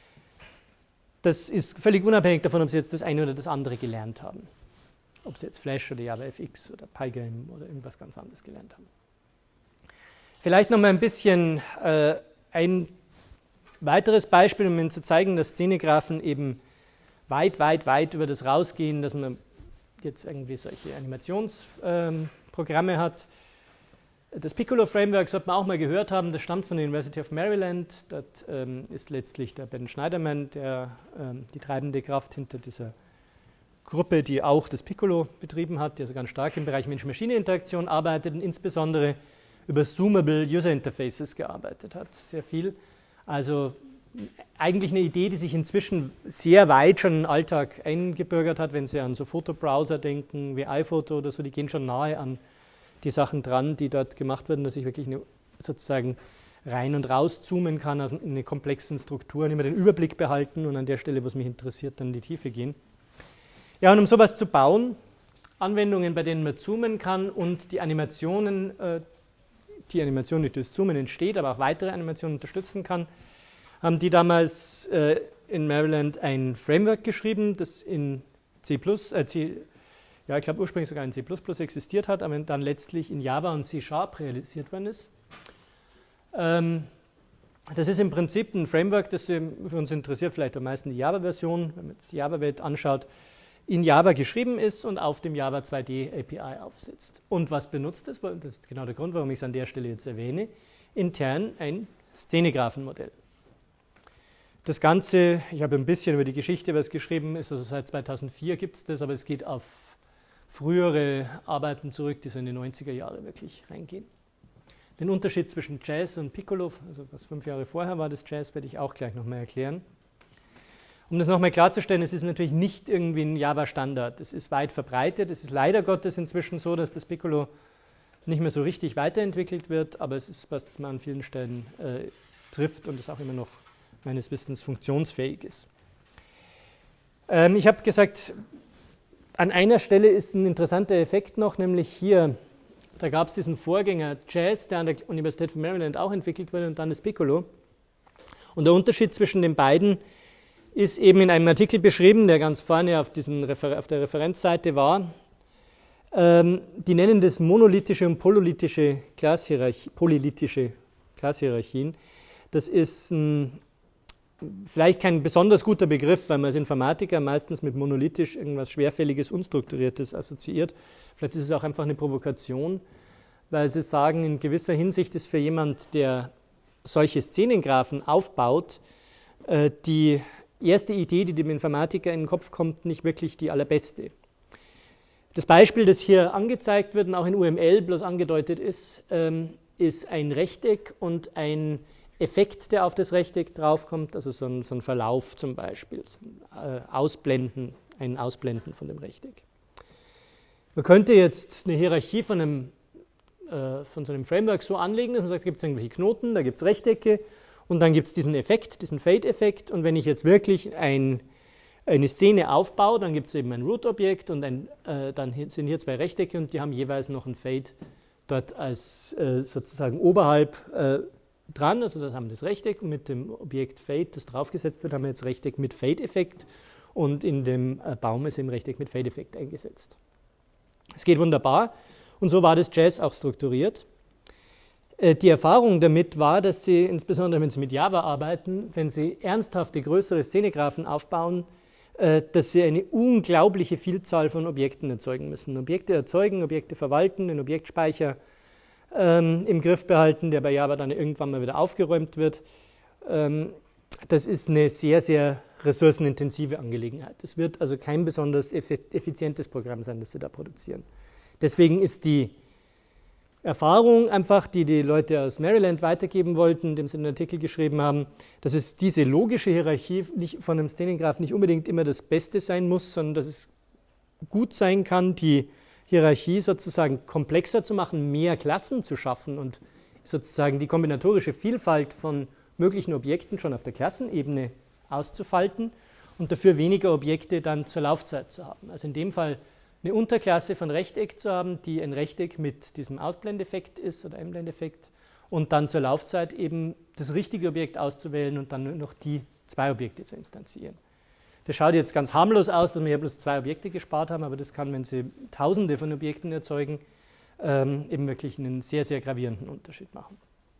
Das ist völlig unabhängig davon, ob Sie jetzt das eine oder das andere gelernt haben. Ob Sie jetzt Flash oder JavaFX oder Pygame oder irgendwas ganz anderes gelernt haben. Vielleicht noch mal ein bisschen äh, ein weiteres Beispiel, um Ihnen zu zeigen, dass Szenegraphen eben weit, weit, weit über das rausgehen, dass man jetzt irgendwie solche Animationsprogramme ähm, hat. Das Piccolo-Framework sollte man auch mal gehört haben, das stammt von der University of Maryland. Dort ähm, ist letztlich der Ben Schneiderman der, ähm, die treibende Kraft hinter dieser Gruppe, die auch das Piccolo betrieben hat, die also ganz stark im Bereich Mensch-Maschine-Interaktion arbeitet und insbesondere über Zoomable User Interfaces gearbeitet hat, sehr viel. Also eigentlich eine Idee, die sich inzwischen sehr weit schon in den Alltag eingebürgert hat, wenn Sie an so Fotobrowser denken, wie iPhoto oder so, die gehen schon nahe an die Sachen dran, die dort gemacht werden, dass ich wirklich eine, sozusagen rein und raus zoomen kann, also in eine komplexen Strukturen, immer den Überblick behalten und an der Stelle, was mich interessiert, dann in die Tiefe gehen. Ja, und um sowas zu bauen, Anwendungen, bei denen man zoomen kann und die Animationen, äh, die Animation, die durch das Zoomen entsteht, aber auch weitere Animationen unterstützen kann, haben die damals äh, in Maryland ein Framework geschrieben, das in C plus, äh, C, ja, ich glaube ursprünglich sogar in C plus plus existiert hat, aber dann letztlich in Java und C Sharp realisiert worden ist. Ähm, das ist im Prinzip ein Framework, das für uns interessiert, vielleicht am meisten die Java-Version, wenn man die Java-Welt anschaut, in Java geschrieben ist und auf dem Java zwei D A P I aufsetzt. Und was benutzt es? Das ist genau der Grund, warum ich es an der Stelle jetzt erwähne. Intern ein Szenegraphenmodell. Das Ganze, ich habe ein bisschen über die Geschichte was geschrieben, ist also seit zweitausendvier gibt es das, aber es geht auf frühere Arbeiten zurück, die so in die neunziger Jahre wirklich reingehen. Den Unterschied zwischen Jazz und Piccolo, also was fünf Jahre vorher war das Jazz, werde ich auch gleich nochmal erklären. Um das nochmal klarzustellen, es ist natürlich nicht irgendwie ein Java-Standard. Es ist weit verbreitet. Es ist leider Gottes inzwischen so, dass das Piccolo nicht mehr so richtig weiterentwickelt wird, aber es ist was, das man an vielen Stellen äh, trifft und das auch immer noch meines Wissens funktionsfähig ist. Ähm, ich habe gesagt, an einer Stelle ist ein interessanter Effekt noch, nämlich hier, da gab es diesen Vorgänger Jazz, der an der Universität von Maryland auch entwickelt wurde und dann das Piccolo. Und der Unterschied zwischen den beiden ist eben in einem Artikel beschrieben, der ganz vorne auf, diesen Refer- auf der Referenzseite war. Ähm, die nennen das monolithische und polylithische Klasshierarchie, polylithische Klasshierarchien. Das ist ein, vielleicht kein besonders guter Begriff, weil man als Informatiker meistens mit monolithisch irgendwas Schwerfälliges, Unstrukturiertes assoziiert. Vielleicht ist es auch einfach eine Provokation, weil sie sagen, in gewisser Hinsicht ist für jemand, der solche Szenengraphen aufbaut, äh, die erste Idee, die dem Informatiker in den Kopf kommt, nicht wirklich die allerbeste. Das Beispiel, das hier angezeigt wird und auch in U M L bloß angedeutet ist, ähm, ist ein Rechteck und ein Effekt, der auf das Rechteck draufkommt, also so ein, so ein Verlauf zum Beispiel, so ein, äh, Ausblenden, ein Ausblenden von dem Rechteck. Man könnte jetzt eine Hierarchie von, einem, äh, von so einem Framework so anlegen, dass man sagt, da gibt es irgendwelche Knoten, da gibt es Rechtecke und dann gibt es diesen Effekt, diesen Fade-Effekt und wenn ich jetzt wirklich ein eine Szene aufbaut, dann gibt es eben ein Root-Objekt und ein, äh, dann sind hier zwei Rechtecke und die haben jeweils noch ein Fade dort als äh, sozusagen oberhalb äh, dran. Also das haben wir das Rechteck und mit dem Objekt Fade, das draufgesetzt wird, haben wir jetzt Rechteck mit Fade-Effekt und in dem äh, Baum ist eben Rechteck mit Fade-Effekt eingesetzt. Es geht wunderbar und so war das Jazz auch strukturiert. Äh, die Erfahrung damit war, dass Sie, insbesondere wenn Sie mit Java arbeiten, wenn Sie ernsthafte, größere Szenegraphen aufbauen, dass sie eine unglaubliche Vielzahl von Objekten erzeugen müssen. Objekte erzeugen, Objekte verwalten, den Objektspeicher ähm, im Griff behalten, der bei Java dann irgendwann mal wieder aufgeräumt wird. Ähm, das ist eine sehr, sehr ressourcenintensive Angelegenheit. Es wird also kein besonders effizientes Programm sein, das sie da produzieren. Deswegen ist die Erfahrung einfach, die die Leute aus Maryland weitergeben wollten, indem sie einen Artikel geschrieben haben, dass es diese logische Hierarchie nicht, von einem Szenengraph nicht unbedingt immer das Beste sein muss, sondern dass es gut sein kann, die Hierarchie sozusagen komplexer zu machen, mehr Klassen zu schaffen und sozusagen die kombinatorische Vielfalt von möglichen Objekten schon auf der Klassenebene auszufalten und dafür weniger Objekte dann zur Laufzeit zu haben. Also in dem Fall eine Unterklasse von Rechteck zu haben, die ein Rechteck mit diesem Ausblendeffekt ist oder Einblendeffekt und dann zur Laufzeit eben das richtige Objekt auszuwählen und dann nur noch die zwei Objekte zu instanzieren. Das schaut jetzt ganz harmlos aus, dass wir hier bloß zwei Objekte gespart haben, aber das kann, wenn Sie Tausende von Objekten erzeugen, ähm, eben wirklich einen sehr, sehr gravierenden Unterschied machen.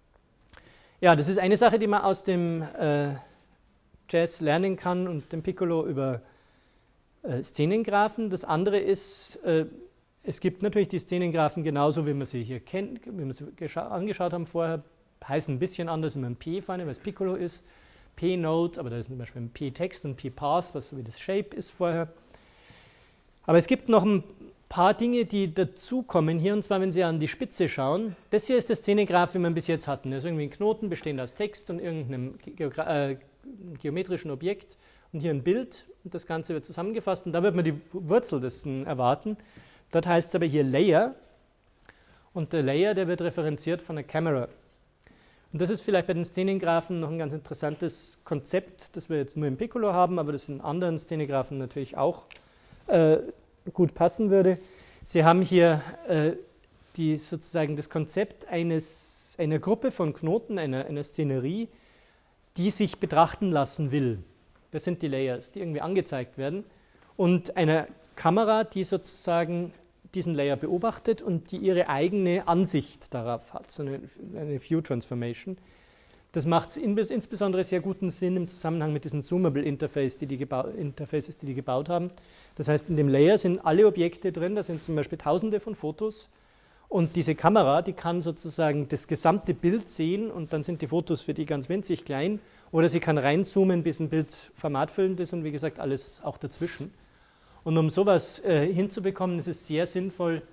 Ja, das ist eine Sache, die man aus dem äh, Jazz lernen kann und dem Piccolo über Szenengraphen. Das andere ist, äh, es gibt natürlich die Szenengraphen genauso, wie wir sie hier kennen, wie wir sie angeschaut haben vorher, heißen ein bisschen anders immer ein P vorne, weil es Piccolo ist, P-Node, aber da ist zum Beispiel ein P-Text und P-Path, was so wie das Shape ist vorher. Aber es gibt noch ein paar Dinge, die dazukommen hier, und zwar, wenn Sie an die Spitze schauen. Das hier ist der Szenengraph, wie wir ihn bis jetzt hatten. Das ist irgendwie ein Knoten, bestehend aus Text und irgendeinem Geogra- äh, geometrischen Objekt und hier ein Bild. Und das Ganze wird zusammengefasst und da wird man die Wurzel dessen erwarten. Dort heißt es aber hier Layer und der Layer, der wird referenziert von der Camera. Und das ist vielleicht bei den Szenengraphen noch ein ganz interessantes Konzept, das wir jetzt nur im Piccolo haben, aber das in anderen Szenengraphen natürlich auch äh, gut passen würde. Sie haben hier äh, die, sozusagen das Konzept eines, einer Gruppe von Knoten, einer, einer Szenerie, die sich betrachten lassen will. Das sind die Layers, die irgendwie angezeigt werden. Und einer Kamera, die sozusagen diesen Layer beobachtet und die ihre eigene Ansicht darauf hat, so eine, eine View Transformation. Das macht insbesondere sehr guten Sinn im Zusammenhang mit diesen Zoomable Interface, die die Interfaces, die die gebaut haben. Das heißt, in dem Layer sind alle Objekte drin, da sind zum Beispiel Tausende von Fotos. Und diese Kamera, die kann sozusagen das gesamte Bild sehen und dann sind die Fotos für die ganz winzig klein. Oder sie kann reinzoomen, bis ein Bild formatfüllend ist und wie gesagt, alles auch dazwischen. Und um sowas äh, hinzubekommen, ist es sehr sinnvoll,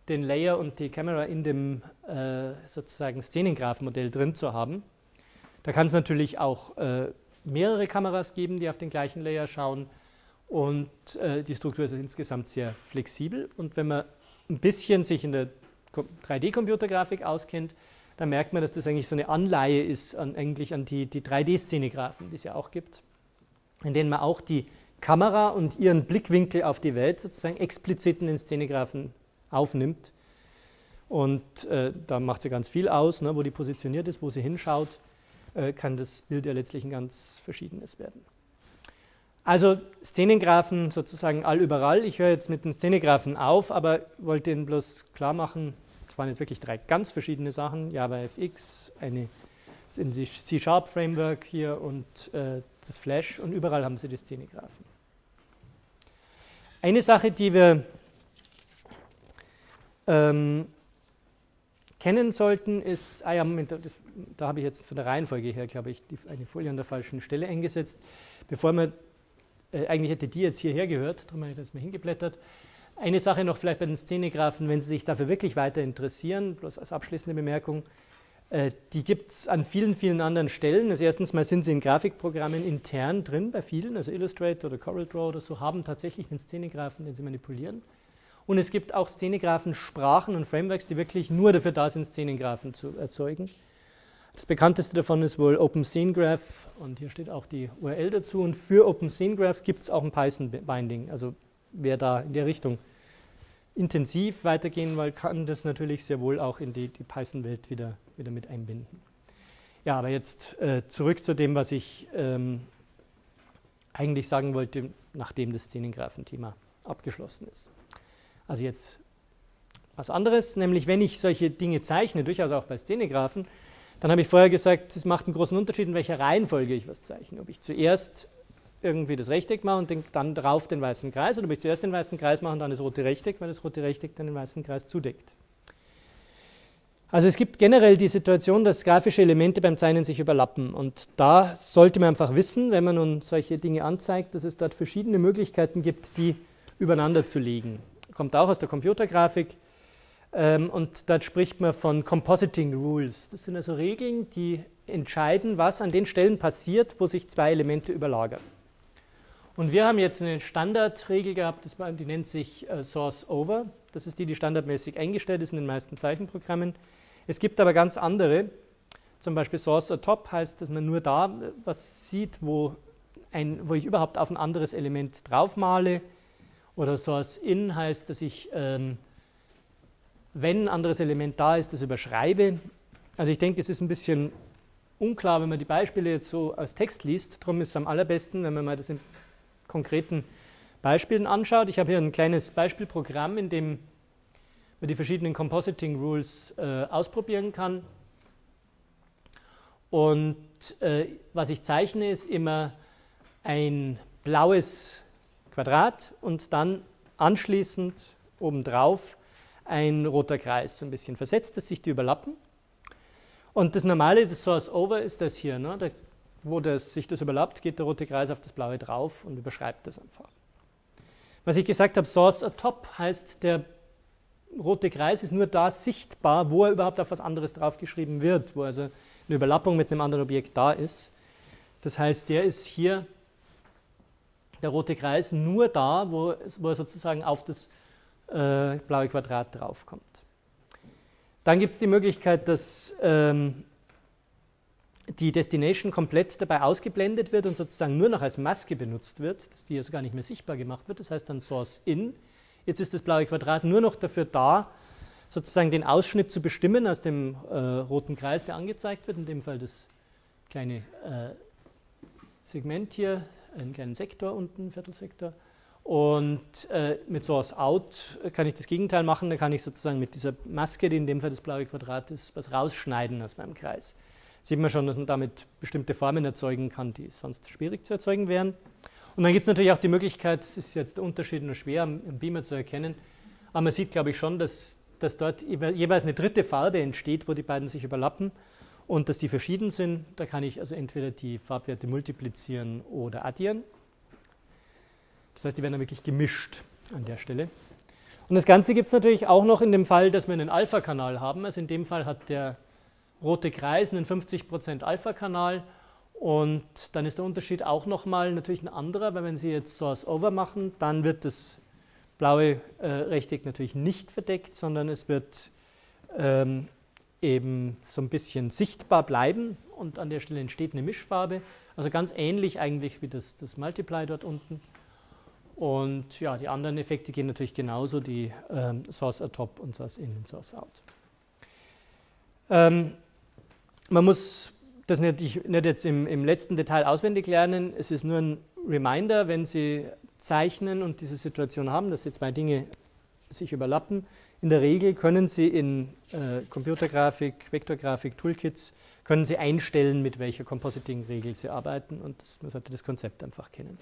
den Layer und die Kamera in dem äh, sozusagen Szenengraph-Modell drin zu haben. Da kann es natürlich auch äh, mehrere Kameras geben, die auf den gleichen Layer schauen, und äh, die Struktur ist insgesamt sehr flexibel. Und wenn man ein bisschen sich in der drei D-Computergrafik auskennt, dann merkt man, dass das eigentlich so eine Anleihe ist an, eigentlich an die, die drei D-Szenegraphen, die es ja auch gibt, in denen man auch die Kamera und ihren Blickwinkel auf die Welt sozusagen explizit in den Szenegraphen aufnimmt. Und äh, da macht sie ganz viel aus, ne, wo die positioniert ist, wo sie hinschaut, äh, kann das Bild ja letztlich ein ganz verschiedenes werden. Also Szenengraphen sozusagen allüberall. Ich höre jetzt mit den Szenengraphen auf, aber wollte Ihnen bloß klar machen, es waren jetzt wirklich drei ganz verschiedene Sachen. JavaFX, eine C-Sharp-Framework hier und äh, das Flash, und überall haben Sie die Szenengraphen. Eine Sache, die wir ähm, kennen sollten, ist, ah ja, Moment, das, da habe ich jetzt von der Reihenfolge her, glaube ich, die, eine Folie an der falschen Stelle eingesetzt. Bevor wir Äh, eigentlich hätte die jetzt hierher gehört, darum habe ich das mal hingeblättert. Eine Sache noch vielleicht bei den Szenengraphen, wenn Sie sich dafür wirklich weiter interessieren, bloß als abschließende Bemerkung, äh, die gibt es an vielen, vielen anderen Stellen. Also erstens mal sind sie in Grafikprogrammen intern drin, bei vielen, also Illustrator oder CorelDRAW oder so, haben tatsächlich einen Szenengraphen, den sie manipulieren. Und es gibt auch Szenengraphen-Sprachen und Frameworks, die wirklich nur dafür da sind, Szenengraphen zu erzeugen. Das bekannteste davon ist wohl OpenSceneGraph, und hier steht auch die U R L dazu. Und für OpenSceneGraph gibt es auch ein Python-Binding. Also wer da in der Richtung intensiv weitergehen will, kann das natürlich sehr wohl auch in die, die Python-Welt wieder, wieder mit einbinden. Ja, aber jetzt äh, zurück zu dem, was ich ähm, eigentlich sagen wollte, nachdem das Szenengraphen-Thema abgeschlossen ist. Also jetzt was anderes, nämlich wenn ich solche Dinge zeichne, durchaus auch bei Szenengraphen, dann habe ich vorher gesagt, es macht einen großen Unterschied, in welcher Reihenfolge ich was zeichne. Ob ich zuerst irgendwie das Rechteck mache und den, dann darauf den weißen Kreis, oder ob ich zuerst den weißen Kreis mache und dann das rote Rechteck, weil das rote Rechteck dann den weißen Kreis zudeckt. Also es gibt generell die Situation, dass grafische Elemente beim Zeichnen sich überlappen. Und da sollte man einfach wissen, wenn man nun solche Dinge anzeigt, dass es dort verschiedene Möglichkeiten gibt, die übereinander zu legen. Kommt auch aus der Computergrafik. Und dort spricht man von Compositing Rules. Das sind also Regeln, die entscheiden, was an den Stellen passiert, wo sich zwei Elemente überlagern. Und wir haben jetzt eine Standardregel gehabt, die nennt sich Source Over. Das ist die, die standardmäßig eingestellt ist in den meisten Zeichenprogrammen. Es gibt aber ganz andere. Zum Beispiel Source Atop heißt, dass man nur da was sieht, wo, ein, wo ich überhaupt auf ein anderes Element draufmale. Oder Source In heißt, dass ich ähm, wenn ein anderes Element da ist, das überschreibe. Also ich denke, es ist ein bisschen unklar, wenn man die Beispiele jetzt so als Text liest. Darum ist es am allerbesten, wenn man mal das in konkreten Beispielen anschaut. Ich habe hier ein kleines Beispielprogramm, in dem man die verschiedenen Compositing Rules äh, ausprobieren kann. Und äh, was ich zeichne, ist immer ein blaues Quadrat und dann anschließend obendrauf ein roter Kreis, so ein bisschen versetzt, dass sich die überlappen. Und das normale, das Source Over, ist das hier. Ne? Da, wo das, sich das überlappt, geht der rote Kreis auf das blaue drauf und überschreibt das einfach. Was ich gesagt habe, Source Atop heißt, der rote Kreis ist nur da sichtbar, wo er überhaupt auf was anderes draufgeschrieben wird, wo also eine Überlappung mit einem anderen Objekt da ist. Das heißt, der ist hier, der rote Kreis, nur da, wo, wo er sozusagen auf das Äh, blaue Quadrat draufkommt. Dann gibt es die Möglichkeit, dass ähm, die Destination komplett dabei ausgeblendet wird und sozusagen nur noch als Maske benutzt wird, dass die also gar nicht mehr sichtbar gemacht wird. Das heißt dann Source In. Jetzt ist das blaue Quadrat nur noch dafür da, sozusagen den Ausschnitt zu bestimmen aus dem äh, roten Kreis, der angezeigt wird, in dem Fall das kleine äh, Segment hier, einen kleinen Sektor unten, Viertelsektor. Und äh, mit Source Out kann ich das Gegenteil machen, da kann ich sozusagen mit dieser Maske, die in dem Fall das blaue Quadrat ist, was rausschneiden aus meinem Kreis. Sieht man schon, dass man damit bestimmte Formen erzeugen kann, die sonst schwierig zu erzeugen wären. Und dann gibt es natürlich auch die Möglichkeit, das ist jetzt der Unterschied nur schwer am, am Beamer zu erkennen, aber man sieht, glaube ich, schon, dass, dass dort jeweils eine dritte Farbe entsteht, wo die beiden sich überlappen und dass die verschieden sind. Da kann ich also entweder die Farbwerte multiplizieren oder addieren. Das heißt, die werden dann wirklich gemischt an der Stelle. Und das Ganze gibt es natürlich auch noch in dem Fall, dass wir einen Alpha-Kanal haben. Also in dem Fall hat der rote Kreis einen fünfzig Prozent Alpha-Kanal. Und dann ist der Unterschied auch nochmal natürlich ein anderer, weil wenn Sie jetzt Source Over machen, dann wird das blaue äh, Rechteck natürlich nicht verdeckt, sondern es wird ähm, eben so ein bisschen sichtbar bleiben und an der Stelle entsteht eine Mischfarbe. Also ganz ähnlich eigentlich wie das, das Multiply dort unten. Und ja, die anderen Effekte gehen natürlich genauso, die ähm, Source Atop und Source In und Source Out. Ähm, man muss das nicht, nicht jetzt im, im letzten Detail auswendig lernen, es ist nur ein Reminder, wenn Sie zeichnen und diese Situation haben, dass Sie zwei Dinge sich überlappen. In der Regel können Sie in äh, Computergrafik, Vektorgrafik, Toolkits, können Sie einstellen, mit welcher Compositing-Regel Sie arbeiten und das, man sollte das Konzept einfach kennen.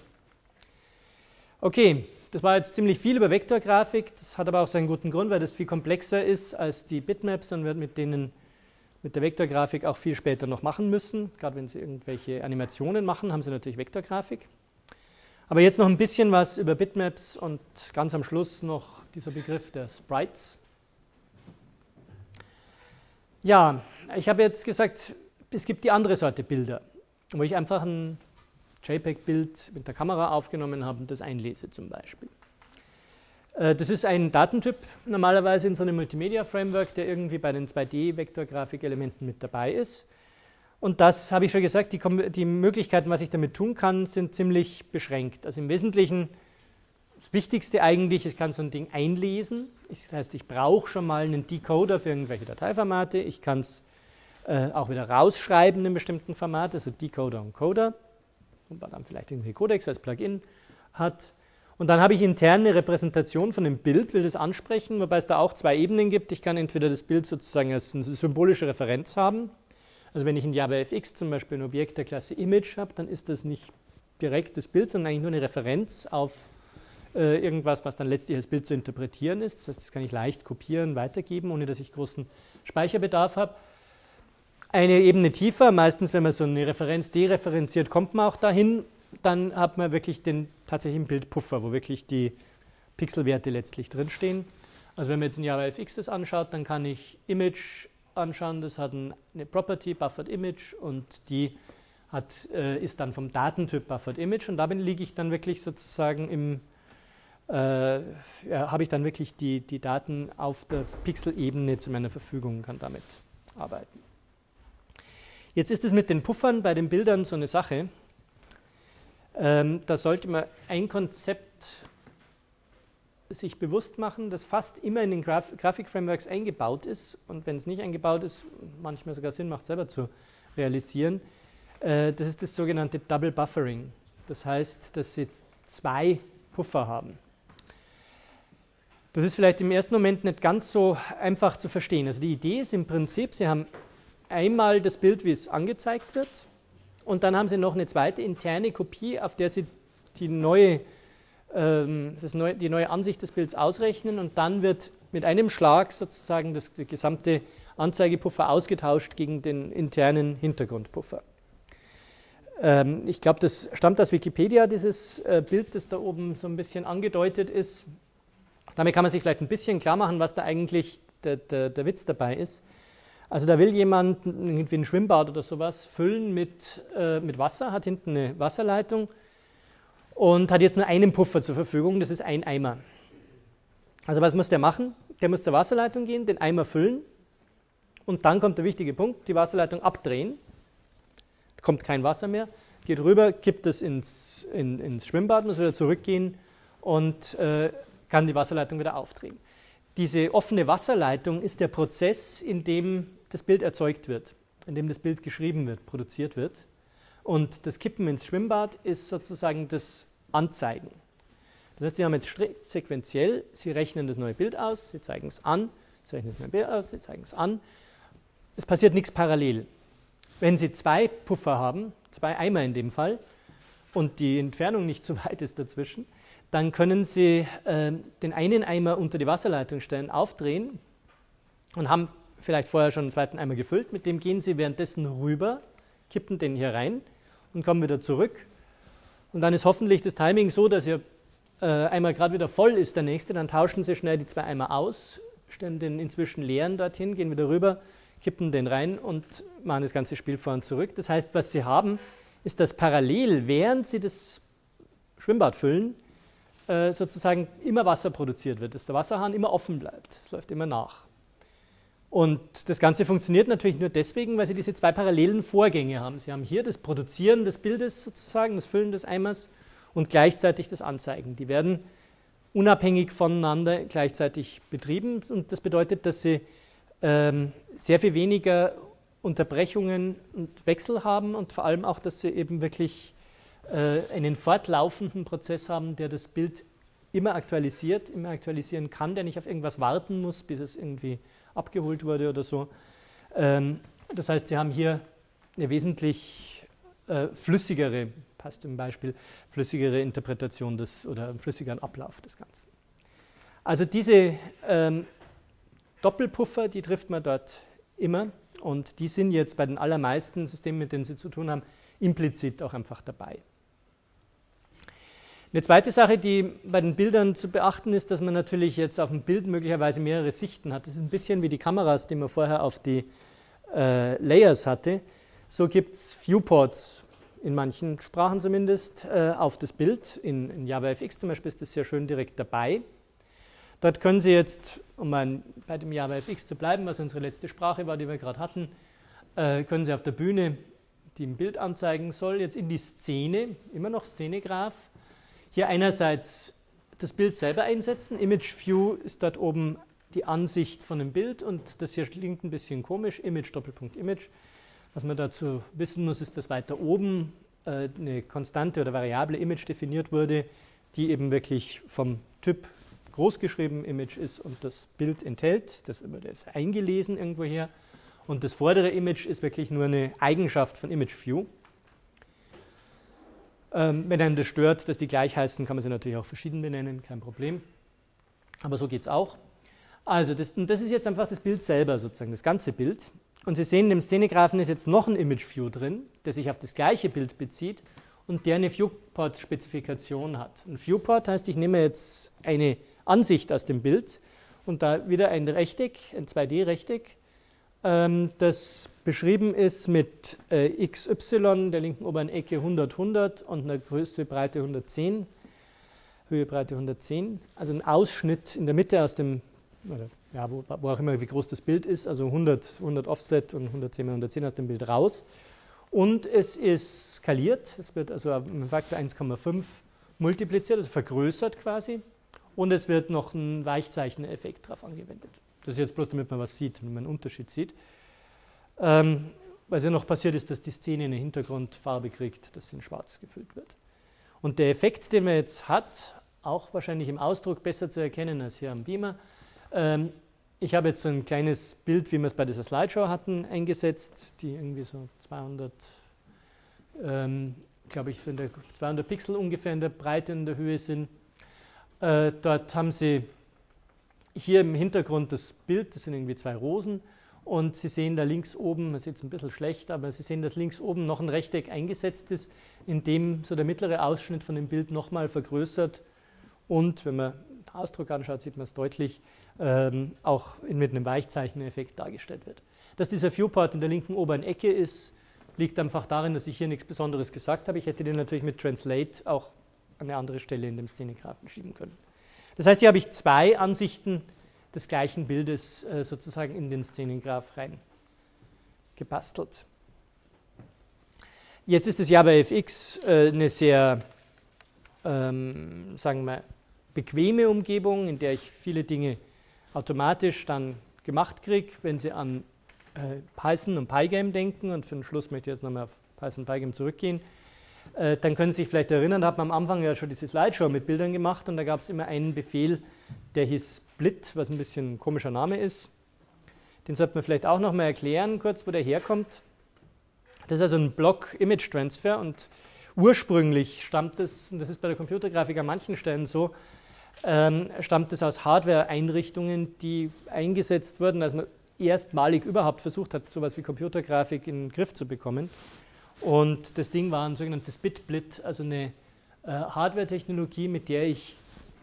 Okay, das war jetzt ziemlich viel über Vektorgrafik, das hat aber auch seinen guten Grund, weil das viel komplexer ist als die Bitmaps und wird mit denen mit der Vektorgrafik auch viel später noch machen müssen. Gerade wenn Sie irgendwelche Animationen machen, haben Sie natürlich Vektorgrafik. Aber jetzt noch ein bisschen was über Bitmaps und ganz am Schluss noch dieser Begriff der Sprites. Ja, ich habe jetzt gesagt, es gibt die andere Sorte Bilder, wo ich einfach ein JPEG-Bild mit der Kamera aufgenommen habe und das einlese zum Beispiel. Das ist ein Datentyp normalerweise in so einem Multimedia-Framework, der irgendwie bei den zwei D-Vektorgrafik-Elementen mit dabei ist. Und das habe ich schon gesagt, die, die Möglichkeiten, was ich damit tun kann, sind ziemlich beschränkt. Also im Wesentlichen, das Wichtigste eigentlich, ich kann so ein Ding einlesen. Das heißt, ich brauche schon mal einen Decoder für irgendwelche Dateiformate. Ich kann es äh, auch wieder rausschreiben in einem bestimmten Format, also Decoder und Coder. Und man dann vielleicht irgendwie Codex als Plugin hat. Und dann habe ich intern eine Repräsentation von dem Bild, will das ansprechen, wobei es da auch zwei Ebenen gibt. Ich kann entweder das Bild sozusagen als eine symbolische Referenz haben. Also wenn ich in JavaFX zum Beispiel ein Objekt der Klasse Image habe, dann ist das nicht direkt das Bild, sondern eigentlich nur eine Referenz auf äh, irgendwas, was dann letztlich als Bild zu interpretieren ist. Das heißt, das kann ich leicht kopieren, weitergeben, ohne dass ich großen Speicherbedarf habe. Eine Ebene tiefer, meistens wenn man so eine Referenz dereferenziert, kommt man auch dahin, dann hat man wirklich den tatsächlichen Bildpuffer, wo wirklich die Pixelwerte letztlich drinstehen. Also wenn man jetzt in JavaFX das anschaut, dann kann ich Image anschauen, das hat eine Property, Buffered Image, und die hat, äh, ist dann vom Datentyp Buffered Image, und da liege ich dann wirklich sozusagen im, äh, ja, habe ich dann wirklich die, die Daten auf der Pixelebene zu meiner Verfügung und kann damit arbeiten. Jetzt ist es mit den Puffern bei den Bildern so eine Sache. Ähm, da sollte man ein Konzept sich bewusst machen, das fast immer in den Graf Grafikframeworks eingebaut ist, und wenn es nicht eingebaut ist, manchmal sogar Sinn macht, selber zu realisieren. Äh, das ist das sogenannte Double Buffering. Das heißt, dass Sie zwei Puffer haben. Das ist vielleicht im ersten Moment nicht ganz so einfach zu verstehen. Also die Idee ist im Prinzip, Sie haben einmal das Bild, wie es angezeigt wird, und dann haben Sie noch eine zweite interne Kopie, auf der Sie die neue, ähm, das neue, die neue Ansicht des Bilds ausrechnen, und dann wird mit einem Schlag sozusagen das, der gesamte Anzeigepuffer ausgetauscht gegen den internen Hintergrundpuffer. Ähm, ich glaube, das stammt aus Wikipedia, dieses äh, Bild, das da oben so ein bisschen angedeutet ist. Damit kann man sich vielleicht ein bisschen klar machen, was da eigentlich der, der, der Witz dabei ist. Also da will jemand irgendwie ein Schwimmbad oder sowas füllen mit, äh, mit Wasser, hat hinten eine Wasserleitung und hat jetzt nur einen Puffer zur Verfügung, das ist ein Eimer. Also was muss der machen? Der muss zur Wasserleitung gehen, den Eimer füllen, und dann kommt der wichtige Punkt, die Wasserleitung abdrehen, kommt kein Wasser mehr, geht rüber, kippt es ins, in, ins Schwimmbad, muss wieder zurückgehen und äh, kann die Wasserleitung wieder aufdrehen. Diese offene Wasserleitung ist der Prozess, in dem das Bild erzeugt wird, in dem das Bild geschrieben wird, produziert wird. Und das Kippen ins Schwimmbad ist sozusagen das Anzeigen. Das heißt, Sie haben jetzt strikt sequenziell, Sie rechnen das neue Bild aus, Sie zeigen es an, Sie rechnen das neue Bild aus, Sie zeigen es an. Es passiert nichts parallel. Wenn Sie zwei Puffer haben, zwei Eimer in dem Fall, und die Entfernung nicht zu weit ist dazwischen, dann können Sie äh, den einen Eimer unter die Wasserleitung stellen, aufdrehen und haben vielleicht vorher schon einen zweiten Eimer gefüllt. Mit dem gehen Sie währenddessen rüber, kippen den hier rein und kommen wieder zurück. Und dann ist hoffentlich das Timing so, dass Ihr äh, Eimer gerade wieder voll ist, der nächste, dann tauschen Sie schnell die zwei Eimer aus, stellen den inzwischen leeren dorthin, gehen wieder rüber, kippen den rein und machen das ganze Spiel vor und zurück. Das heißt, was Sie haben, ist, dass parallel, während Sie das Schwimmbad füllen, äh, sozusagen immer Wasser produziert wird, dass der Wasserhahn immer offen bleibt. Es läuft immer nach. Und das Ganze funktioniert natürlich nur deswegen, weil Sie diese zwei parallelen Vorgänge haben. Sie haben hier das Produzieren des Bildes sozusagen, das Füllen des Eimers und gleichzeitig das Anzeigen. Die werden unabhängig voneinander gleichzeitig betrieben und das bedeutet, dass Sie ähm, sehr viel weniger Unterbrechungen und Wechsel haben und vor allem auch, dass Sie eben wirklich äh, einen fortlaufenden Prozess haben, der das Bild immer aktualisiert, immer aktualisieren kann, der nicht auf irgendwas warten muss, bis es irgendwie abgeholt wurde oder so. Ähm, das heißt, Sie haben hier eine wesentlich äh, flüssigere, passt im Beispiel, flüssigere Interpretation des, oder flüssigeren Ablauf des Ganzen. Also diese ähm, Doppelpuffer, die trifft man dort immer und die sind jetzt bei den allermeisten Systemen, mit denen Sie zu tun haben, implizit auch einfach dabei. Eine zweite Sache, die bei den Bildern zu beachten ist, dass man natürlich jetzt auf dem Bild möglicherweise mehrere Sichten hat. Das ist ein bisschen wie die Kameras, die man vorher auf die äh, Layers hatte. So gibt es Viewports, in manchen Sprachen zumindest, äh, auf das Bild. In, in JavaFX zum Beispiel ist das sehr schön direkt dabei. Dort können Sie jetzt, um mal bei dem JavaFX zu bleiben, was unsere letzte Sprache war, die wir gerade hatten, äh, können Sie auf der Bühne, die ein Bild anzeigen soll, jetzt in die Szene, immer noch Szenegraph, hier einerseits das Bild selber einsetzen. Image View ist dort oben die Ansicht von dem Bild und das hier klingt ein bisschen komisch, Image Doppelpunkt Image. Was man dazu wissen muss, ist, dass weiter oben äh, eine konstante oder variable Image definiert wurde, die eben wirklich vom Typ großgeschrieben Image ist und das Bild enthält. Das ist eingelesen irgendwoher. Und das vordere Image ist wirklich nur eine Eigenschaft von Image View. Ähm, wenn einem das stört, dass die gleich heißen, kann man sie natürlich auch verschieden benennen, kein Problem. Aber so geht es auch. Also das, das ist jetzt einfach das Bild selber, sozusagen das ganze Bild. Und Sie sehen, im Szenegraphen ist jetzt noch ein Image View drin, der sich auf das gleiche Bild bezieht und der eine Viewport-Spezifikation hat. Ein Viewport heißt, ich nehme jetzt eine Ansicht aus dem Bild und da wieder ein Rechteck, ein zwei D-Rechteck, ähm, das beschrieben ist mit äh, X Y, der linken oberen Ecke hundert, hundert und einer Größe, Breite hundertzehn, Höhe, Breite hundertzehn. Also ein Ausschnitt in der Mitte aus dem, oder ja, wo, wo auch immer, wie groß das Bild ist, also hundert, hundert Offset und hundertzehn mal hundertzehn aus dem Bild raus. Und es ist skaliert, es wird also im Faktor eins Komma fünf multipliziert, also vergrößert quasi. Und es wird noch ein Weichzeichner-Effekt drauf angewendet. Das ist jetzt bloß, damit man was sieht, damit man einen Unterschied sieht. Ähm, was ja noch passiert ist, dass die Szene eine Hintergrundfarbe kriegt, dass sie in schwarz gefüllt wird. Und der Effekt, den man jetzt hat, auch wahrscheinlich im Ausdruck besser zu erkennen als hier am Beamer. Ähm, ich habe jetzt so ein kleines Bild, wie wir es bei dieser Slideshow hatten, eingesetzt, die irgendwie so zweihundert, ähm, glaube ich, so in der zweihundert Pixel ungefähr in der Breite und in der Höhe sind. Äh, dort haben Sie hier im Hintergrund das Bild, das sind irgendwie zwei Rosen und Sie sehen da links oben, man sieht es ein bisschen schlecht, aber Sie sehen, dass links oben noch ein Rechteck eingesetzt ist, in dem so der mittlere Ausschnitt von dem Bild nochmal vergrößert und, wenn man den Ausdruck anschaut, sieht man es deutlich, ähm, auch mit einem Weichzeichner-Effekt dargestellt wird. Dass dieser Viewport in der linken oberen Ecke ist, liegt einfach darin, dass ich hier nichts Besonderes gesagt habe. Ich hätte den natürlich mit Translate auch an eine andere Stelle in dem Szenegraphen schieben können. Das heißt, hier habe ich zwei Ansichten des gleichen Bildes äh, sozusagen in den Szenegraph rein gebastelt. Jetzt ist das JavaFX äh, eine sehr, ähm, sagen wir, bequeme Umgebung, in der ich viele Dinge automatisch dann gemacht kriege, wenn Sie an äh, Python und Pygame denken. Und für den Schluss möchte ich jetzt nochmal auf Python und Pygame zurückgehen. Äh, dann können Sie sich vielleicht erinnern, da hat man am Anfang ja schon diese Slideshow mit Bildern gemacht und da gab es immer einen Befehl, der hieß Split, was ein bisschen ein komischer Name ist. Den sollte man vielleicht auch nochmal erklären, kurz, wo der herkommt. Das ist also ein Block Image Transfer und ursprünglich stammt es, und das ist bei der Computergrafik an manchen Stellen so, ähm, stammt es aus Hardware-Einrichtungen, die eingesetzt wurden, als man erstmalig überhaupt versucht hat, sowas wie Computergrafik in den Griff zu bekommen. Und das Ding war ein sogenanntes Bitblit, also eine äh, Hardware-Technologie, mit der ich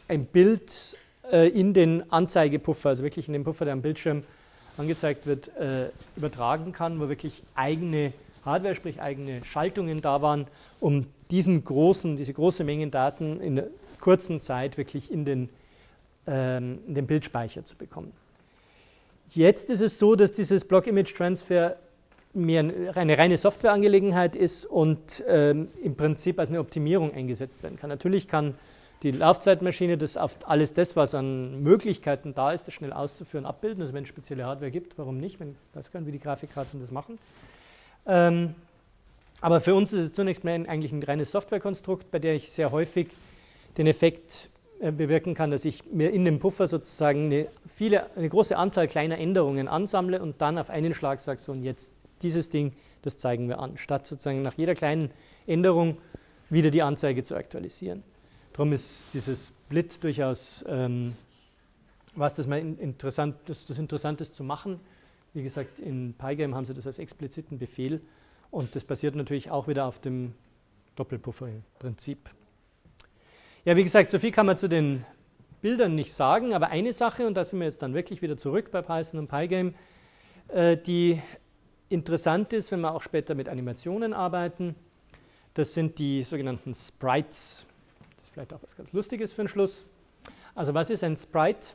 ein Bild äh, in den Anzeigepuffer, also wirklich in den Puffer, der am Bildschirm angezeigt wird, äh, übertragen kann, wo wirklich eigene Hardware, sprich eigene Schaltungen da waren, um diesen großen, diese große Mengen Daten in einer kurzen Zeit wirklich in den, ähm, in den Bildspeicher zu bekommen. Jetzt ist es so, dass dieses Block Image Transfer mehr eine reine Softwareangelegenheit ist und ähm, im Prinzip als eine Optimierung eingesetzt werden kann. Natürlich kann die Laufzeitmaschine das auf alles das, was an Möglichkeiten da ist, das schnell auszuführen, abbilden. Also wenn es spezielle Hardware gibt, warum nicht? Wenn das können, wie die Grafikkarten das machen. Ähm, aber für uns ist es zunächst mal ein, eigentlich ein reines Softwarekonstrukt, bei der ich sehr häufig den Effekt äh, bewirken kann, dass ich mir in dem Puffer sozusagen eine, viele, eine große Anzahl kleiner Änderungen ansammle und dann auf einen Schlag sage, so und jetzt dieses Ding, das zeigen wir an, statt sozusagen nach jeder kleinen Änderung wieder die Anzeige zu aktualisieren. Darum ist dieses Split durchaus ähm, was, das mal interessant, das, das interessant ist zu machen. Wie gesagt, in Pygame haben sie das als expliziten Befehl und das basiert natürlich auch wieder auf dem Doppelpuffering-Prinzip. Ja, wie gesagt, so viel kann man zu den Bildern nicht sagen, aber eine Sache, und da sind wir jetzt dann wirklich wieder zurück bei Python und Pygame, äh, die interessant ist, wenn wir auch später mit Animationen arbeiten, das sind die sogenannten Sprites. Das ist vielleicht auch was ganz Lustiges für den Schluss. Also was ist ein Sprite?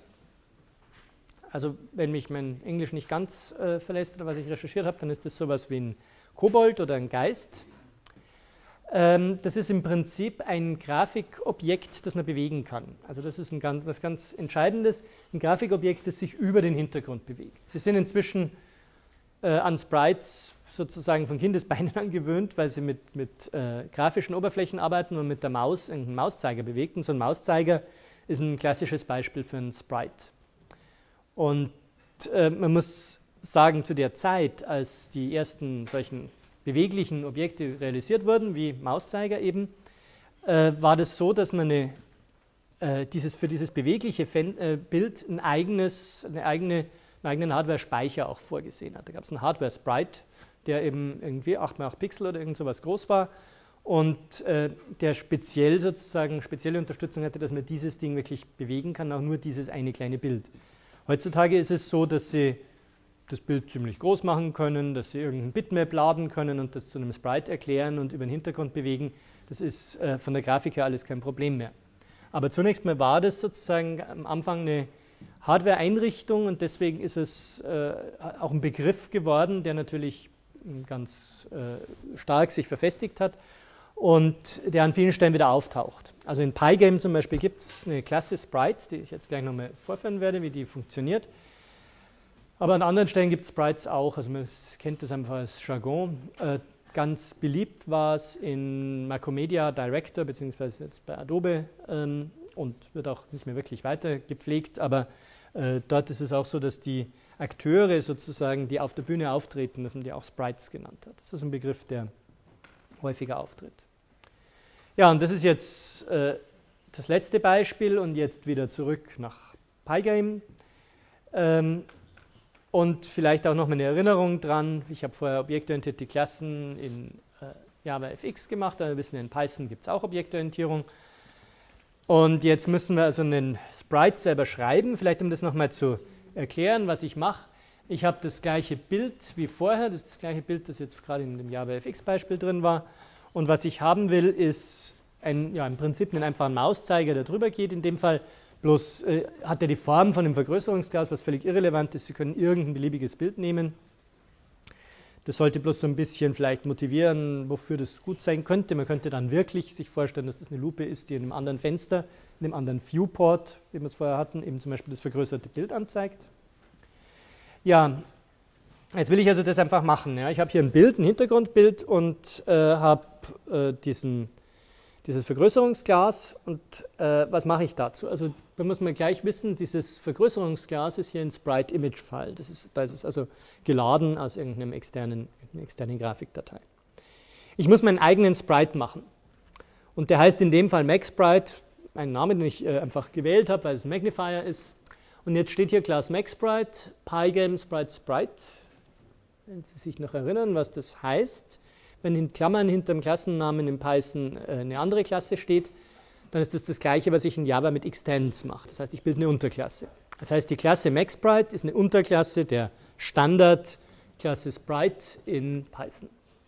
Also wenn mich mein Englisch nicht ganz äh, verlässt oder was ich recherchiert habe, dann ist das sowas wie ein Kobold oder ein Geist. Ähm, das ist im Prinzip ein Grafikobjekt, das man bewegen kann. Also das ist ein ganz, was ganz Entscheidendes, ein Grafikobjekt, das sich über den Hintergrund bewegt. Sie sind inzwischen äh, an Sprites sozusagen von Kindesbeinen an gewöhnt, weil sie mit, mit äh, grafischen Oberflächen arbeiten und mit der Maus einen Mauszeiger bewegt. Und so ein Mauszeiger ist ein klassisches Beispiel für ein Sprite. Und äh, man muss sagen, zu der Zeit, als die ersten solchen beweglichen Objekte realisiert wurden, wie Mauszeiger eben, äh, war das so, dass man eine, äh, dieses, für dieses bewegliche Fen äh, Bild ein eigenes, eine eigene, einen eigenen Hardware-Speicher auch vorgesehen hat. Da gab es einen Hardware-Sprite, der eben irgendwie acht mal acht Pixel oder irgend sowas groß war und äh, der speziell sozusagen spezielle Unterstützung hatte, dass man dieses Ding wirklich bewegen kann, auch nur dieses eine kleine Bild. Heutzutage ist es so, dass Sie das Bild ziemlich groß machen können, dass Sie irgendein Bitmap laden können und das zu einem Sprite erklären und über den Hintergrund bewegen. Das ist äh, von der Grafik her alles kein Problem mehr. Aber zunächst mal war das sozusagen am Anfang eine Hardware-Einrichtung und deswegen ist es äh, auch ein Begriff geworden, der natürlich ganz äh, stark sich verfestigt hat und der an vielen Stellen wieder auftaucht. Also in Pygame zum Beispiel gibt es eine Klasse Sprite, die ich jetzt gleich nochmal vorführen werde, wie die funktioniert. Aber an anderen Stellen gibt es Sprites auch, also man kennt das einfach als Jargon. Äh, ganz beliebt war es in Macromedia Director, beziehungsweise jetzt bei Adobe ähm, und wird auch nicht mehr wirklich weiter gepflegt, aber äh, dort ist es auch so, dass die Akteure sozusagen, die auf der Bühne auftreten, dass man die auch Sprites genannt hat. Das ist ein Begriff, der häufiger auftritt. Ja, und das ist jetzt äh, das letzte Beispiel und jetzt wieder zurück nach Pygame. Ähm, und vielleicht auch noch mal eine Erinnerung dran. Ich habe vorher objektorientierte Klassen in äh, JavaFX gemacht, aber wir wissen, in Python gibt es auch Objektorientierung. Und jetzt müssen wir also einen Sprite selber schreiben, vielleicht um das nochmal zu erklären, was ich mache. Ich habe das gleiche Bild wie vorher, das ist das gleiche Bild, das jetzt gerade in dem JavaFX-Beispiel drin war. Und was ich haben will, ist ein, ja, im Prinzip einen einfachen Mauszeiger, der drüber geht. In dem Fall bloß äh, hat er die Form von einem Vergrößerungsglas, was völlig irrelevant ist. Sie können irgendein beliebiges Bild nehmen. Das sollte bloß so ein bisschen vielleicht motivieren, wofür das gut sein könnte. Man könnte dann wirklich sich vorstellen, dass das eine Lupe ist, die in einem anderen Fenster, in einem anderen Viewport, wie wir es vorher hatten, eben zum Beispiel das vergrößerte Bild anzeigt. Ja, jetzt will ich also das einfach machen. Ja. Ich habe hier ein Bild, ein Hintergrundbild und äh, habe äh, diesen, dieses Vergrößerungsglas. Und äh, was mache ich dazu? Also da muss man gleich wissen, dieses Vergrößerungsglas ist hier ein Sprite-Image-File. Das ist, da ist es also geladen aus irgendeinem externen, einer externen Grafikdatei. Ich muss meinen eigenen Sprite machen. Und der heißt in dem Fall MaxSprite, einen Namen, den ich äh, einfach gewählt habe, weil es ein Magnifier ist. Und jetzt steht hier Class MaxSprite, Pygame Sprite Sprite. Wenn Sie sich noch erinnern, was das heißt. Wenn in Klammern hinter dem Klassennamen in Python äh, eine andere Klasse steht, dann ist das das Gleiche, was ich in Java mit Extends mache. Das heißt, ich bilde eine Unterklasse. Das heißt, die Klasse MaxSprite ist eine Unterklasse der Standardklasse Sprite in Python.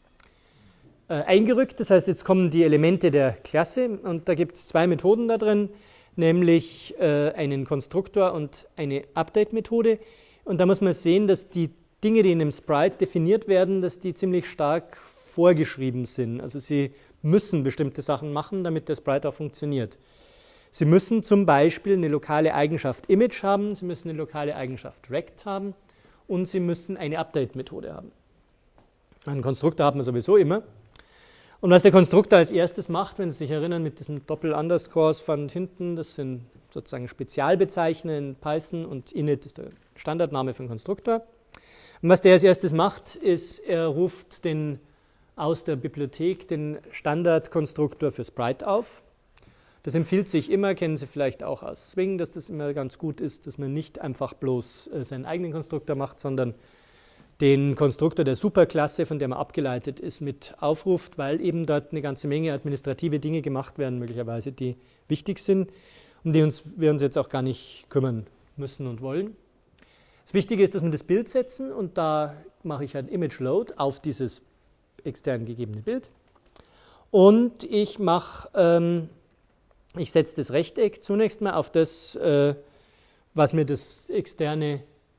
Äh, eingerückt, das heißt, jetzt kommen die Elemente der Klasse und da gibt es zwei Methoden da drin, nämlich äh, einen Konstruktor und eine Update-Methode. Und da muss man sehen, dass die Dinge, die in einem Sprite definiert werden, dass die ziemlich stark vorgeschrieben sind. Also sie müssen bestimmte Sachen machen, damit der Sprite auch funktioniert. Sie müssen zum Beispiel eine lokale Eigenschaft Image haben, Sie müssen eine lokale Eigenschaft Rect haben und Sie müssen eine Update-Methode haben. Einen Konstruktor hat man sowieso immer. Und was der Konstruktor als erstes macht, wenn Sie sich erinnern, mit diesen Doppel-Underscores von hinten, das sind sozusagen Spezialbezeichner in Python und init ist der Standardname für den Konstruktor. Und was der als erstes macht, ist, er ruft den, aus der Bibliothek den Standardkonstruktor für Sprite auf. Das empfiehlt sich immer, kennen Sie vielleicht auch aus Swing, dass das immer ganz gut ist, dass man nicht einfach bloß äh, seinen eigenen Konstruktor macht, sondern den Konstruktor der Superklasse, von der man abgeleitet ist, mit aufruft, weil eben dort eine ganze Menge administrative Dinge gemacht werden, möglicherweise, die wichtig sind, um die uns, wir uns jetzt auch gar nicht kümmern müssen und wollen. Das Wichtige ist, dass wir das Bild setzen und da mache ich ein Image Load auf dieses extern gegebene Bild und ich mache, ähm, ich setze das Rechteck zunächst mal auf das, äh, was mir das externe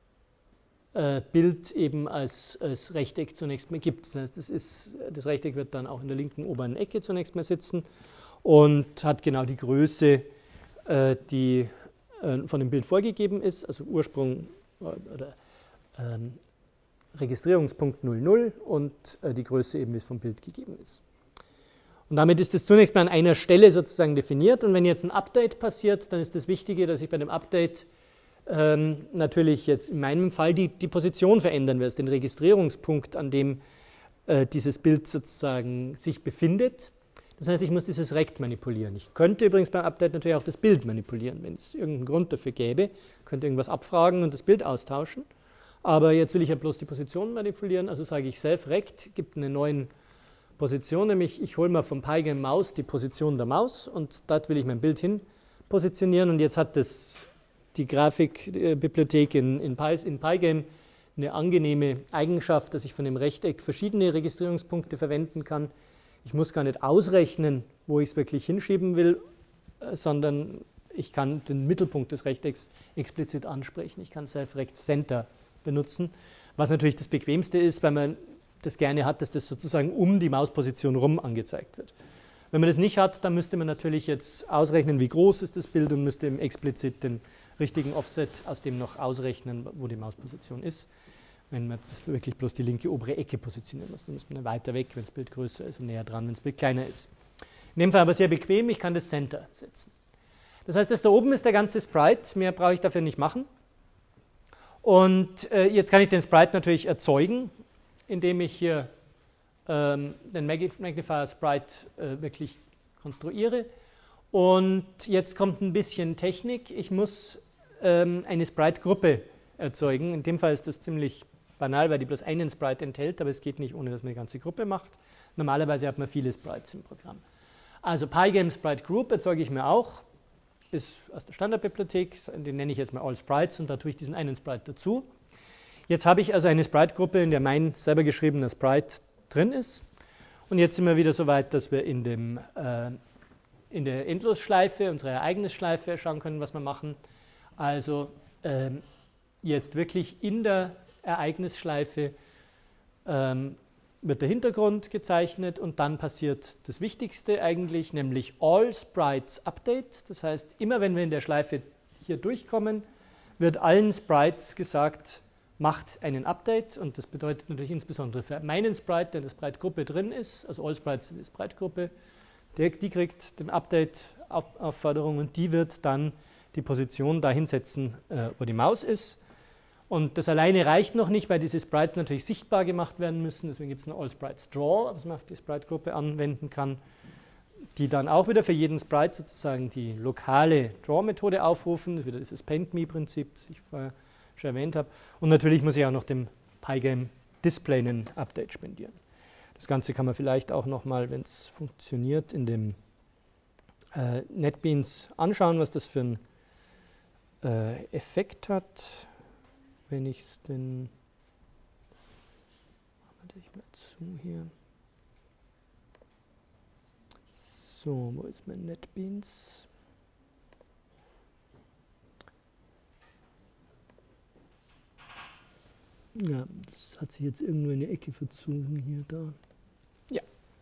äh, Bild eben als, als Rechteck zunächst mal gibt. Das heißt, das, ist, das Rechteck wird dann auch in der linken oberen Ecke zunächst mal sitzen und hat genau die Größe, äh, die äh, von dem Bild vorgegeben ist, also Ursprung oder ähm, Registrierungspunkt null null und äh, die Größe eben, wie es vom Bild gegeben ist. Und damit ist es zunächst mal an einer Stelle sozusagen definiert und wenn jetzt ein Update passiert, dann ist das Wichtige, dass ich bei dem Update ähm, natürlich jetzt in meinem Fall die, die Position verändern werde, den Registrierungspunkt, an dem äh, dieses Bild sozusagen sich befindet. Das heißt, ich muss dieses Rect manipulieren. Ich könnte übrigens beim Update natürlich auch das Bild manipulieren, wenn es irgendeinen Grund dafür gäbe. Ich könnte irgendwas abfragen und das Bild austauschen. Aber jetzt will ich ja bloß die Position manipulieren, also sage ich self-rect, gibt eine neue Position, nämlich ich hole mal vom Pygame Maus die Position der Maus und dort will ich mein Bild hin positionieren und jetzt hat das, die Grafikbibliothek in, in, Py, in Pygame eine angenehme Eigenschaft, dass ich von dem Rechteck verschiedene Registrierungspunkte verwenden kann. Ich muss gar nicht ausrechnen, wo ich es wirklich hinschieben will, sondern ich kann den Mittelpunkt des Rechtecks explizit ansprechen. Ich kann self-rect Center benutzen, was natürlich das Bequemste ist, weil man das gerne hat, dass das sozusagen um die Mausposition rum angezeigt wird. Wenn man das nicht hat, dann müsste man natürlich jetzt ausrechnen, wie groß ist das Bild und müsste eben explizit den richtigen Offset aus dem noch ausrechnen, wo die Mausposition ist. Wenn man das wirklich bloß die linke obere Ecke positionieren muss, dann ist man weiter weg, wenn das Bild größer ist und näher dran, wenn das Bild kleiner ist. In dem Fall aber sehr bequem, ich kann das Center setzen. Das heißt, das da oben ist der ganze Sprite, mehr brauche ich dafür nicht machen. Und äh, jetzt kann ich den Sprite natürlich erzeugen, indem ich hier ähm, den Magnifier Sprite äh, wirklich konstruiere. Und jetzt kommt ein bisschen Technik. Ich muss ähm, eine Sprite-Gruppe erzeugen. In dem Fall ist das ziemlich banal, weil die bloß einen Sprite enthält, aber es geht nicht, ohne dass man eine ganze Gruppe macht. Normalerweise hat man viele Sprites im Programm. Also Pygame Sprite Group erzeuge ich mir auch. Ist aus der Standardbibliothek, den nenne ich jetzt mal All Sprites und da tue ich diesen einen Sprite dazu. Jetzt habe ich also eine Sprite-Gruppe, in der mein selber geschriebener Sprite drin ist. Und jetzt sind wir wieder so weit, dass wir in, dem, äh, in der Endlosschleife, unsere Ereignisschleife, schauen können, was wir machen. Also ähm, jetzt wirklich in der Ereignisschleife ähm, wird der Hintergrund gezeichnet und dann passiert das Wichtigste eigentlich, nämlich All Sprites Update. Das heißt, immer wenn wir in der Schleife hier durchkommen, wird allen Sprites gesagt, macht einen Update und das bedeutet natürlich insbesondere für meinen Sprite, der in der Sprite-Gruppe drin ist, also All Sprites in der Sprite-Gruppe, die kriegt den Update-Aufforderung und die wird dann die Position dahin setzen, äh, wo die Maus ist. Und das alleine reicht noch nicht, weil diese Sprites natürlich sichtbar gemacht werden müssen. Deswegen gibt es eine All Sprites Draw, was man auf die Sprite-Gruppe anwenden kann, die dann auch wieder für jeden Sprite sozusagen die lokale Draw-Methode aufrufen. Das ist wieder dieses Paint-Me-Prinzip, das ich vorher schon erwähnt habe. Und natürlich muss ich auch noch dem Pygame Display einen Update spendieren. Das Ganze kann man vielleicht auch nochmal, wenn es funktioniert, in dem äh, NetBeans anschauen, was das für einen äh, Effekt hat, wenn ich es denn, warte ich mal zu hier, so, wo ist mein NetBeans? Ja, das hat sich jetzt irgendwo in die Ecke verzogen hier, da. Ja.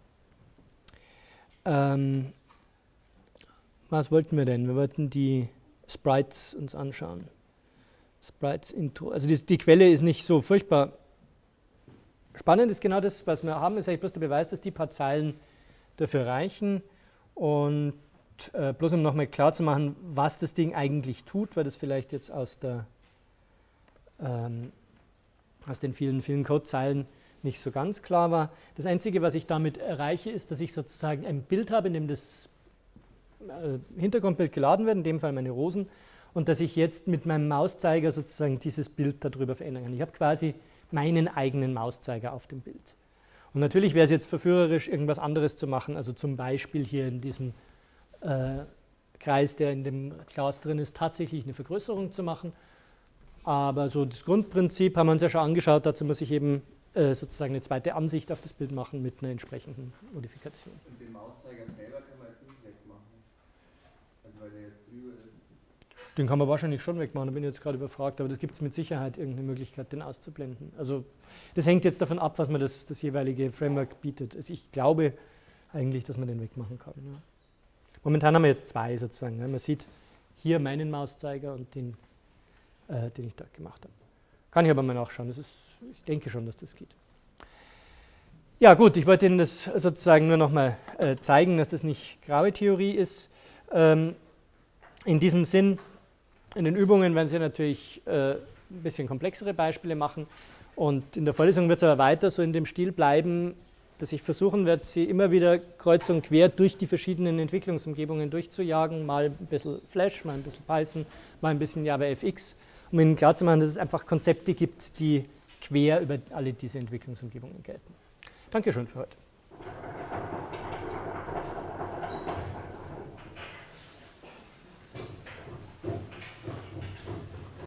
Ähm, was wollten wir denn? Wir wollten die Sprites uns anschauen. Sprites Intro. Also die, die Quelle ist nicht so furchtbar spannend, ist genau das, was wir haben, ist eigentlich bloß der Beweis, dass die paar Zeilen dafür reichen. Und äh, bloß um nochmal klar zu machen, was das Ding eigentlich tut, weil das vielleicht jetzt aus der ähm, aus den vielen, vielen Codezeilen nicht so ganz klar war. Das Einzige, was ich damit erreiche, ist, dass ich sozusagen ein Bild habe, in dem das äh, Hintergrundbild geladen wird, in dem Fall meine Rosen, und dass ich jetzt mit meinem Mauszeiger sozusagen dieses Bild darüber verändern kann. Ich habe quasi meinen eigenen Mauszeiger auf dem Bild. Und natürlich wäre es jetzt verführerisch, irgendwas anderes zu machen, also zum Beispiel hier in diesem äh, Kreis, der in dem Glas drin ist, tatsächlich eine Vergrößerung zu machen. Aber so das Grundprinzip haben wir uns ja schon angeschaut, dazu muss ich eben äh, sozusagen eine zweite Ansicht auf das Bild machen mit einer entsprechenden Modifikation. Und den Mauszeiger selber kann man jetzt nicht wegmachen, also weil der jetzt drüber ist. Den kann man wahrscheinlich schon wegmachen, da bin ich jetzt gerade überfragt, aber das gibt es mit Sicherheit irgendeine Möglichkeit, den auszublenden. Also das hängt jetzt davon ab, was man das, das jeweilige Framework bietet. Also ich glaube eigentlich, dass man den wegmachen kann. Ja. Momentan haben wir jetzt zwei sozusagen. Ja. Man sieht hier meinen Mauszeiger und den Äh, den ich dort gemacht habe. Kann ich aber mal nachschauen. Das ist, ich denke schon, dass das geht. Ja gut, ich wollte Ihnen das sozusagen nur noch mal äh, zeigen, dass das nicht graue Theorie ist. Ähm, in diesem Sinn, in den Übungen werden Sie natürlich äh, ein bisschen komplexere Beispiele machen und in der Vorlesung wird es aber weiter so in dem Stil bleiben, dass ich versuchen werde, Sie immer wieder kreuz und quer durch die verschiedenen Entwicklungsumgebungen durchzujagen, mal ein bisschen Flash, mal ein bisschen Python, mal ein bisschen JavaFX, um Ihnen klarzumachen, dass es einfach Konzepte gibt, die quer über alle diese Entwicklungsumgebungen gelten. Dankeschön für heute.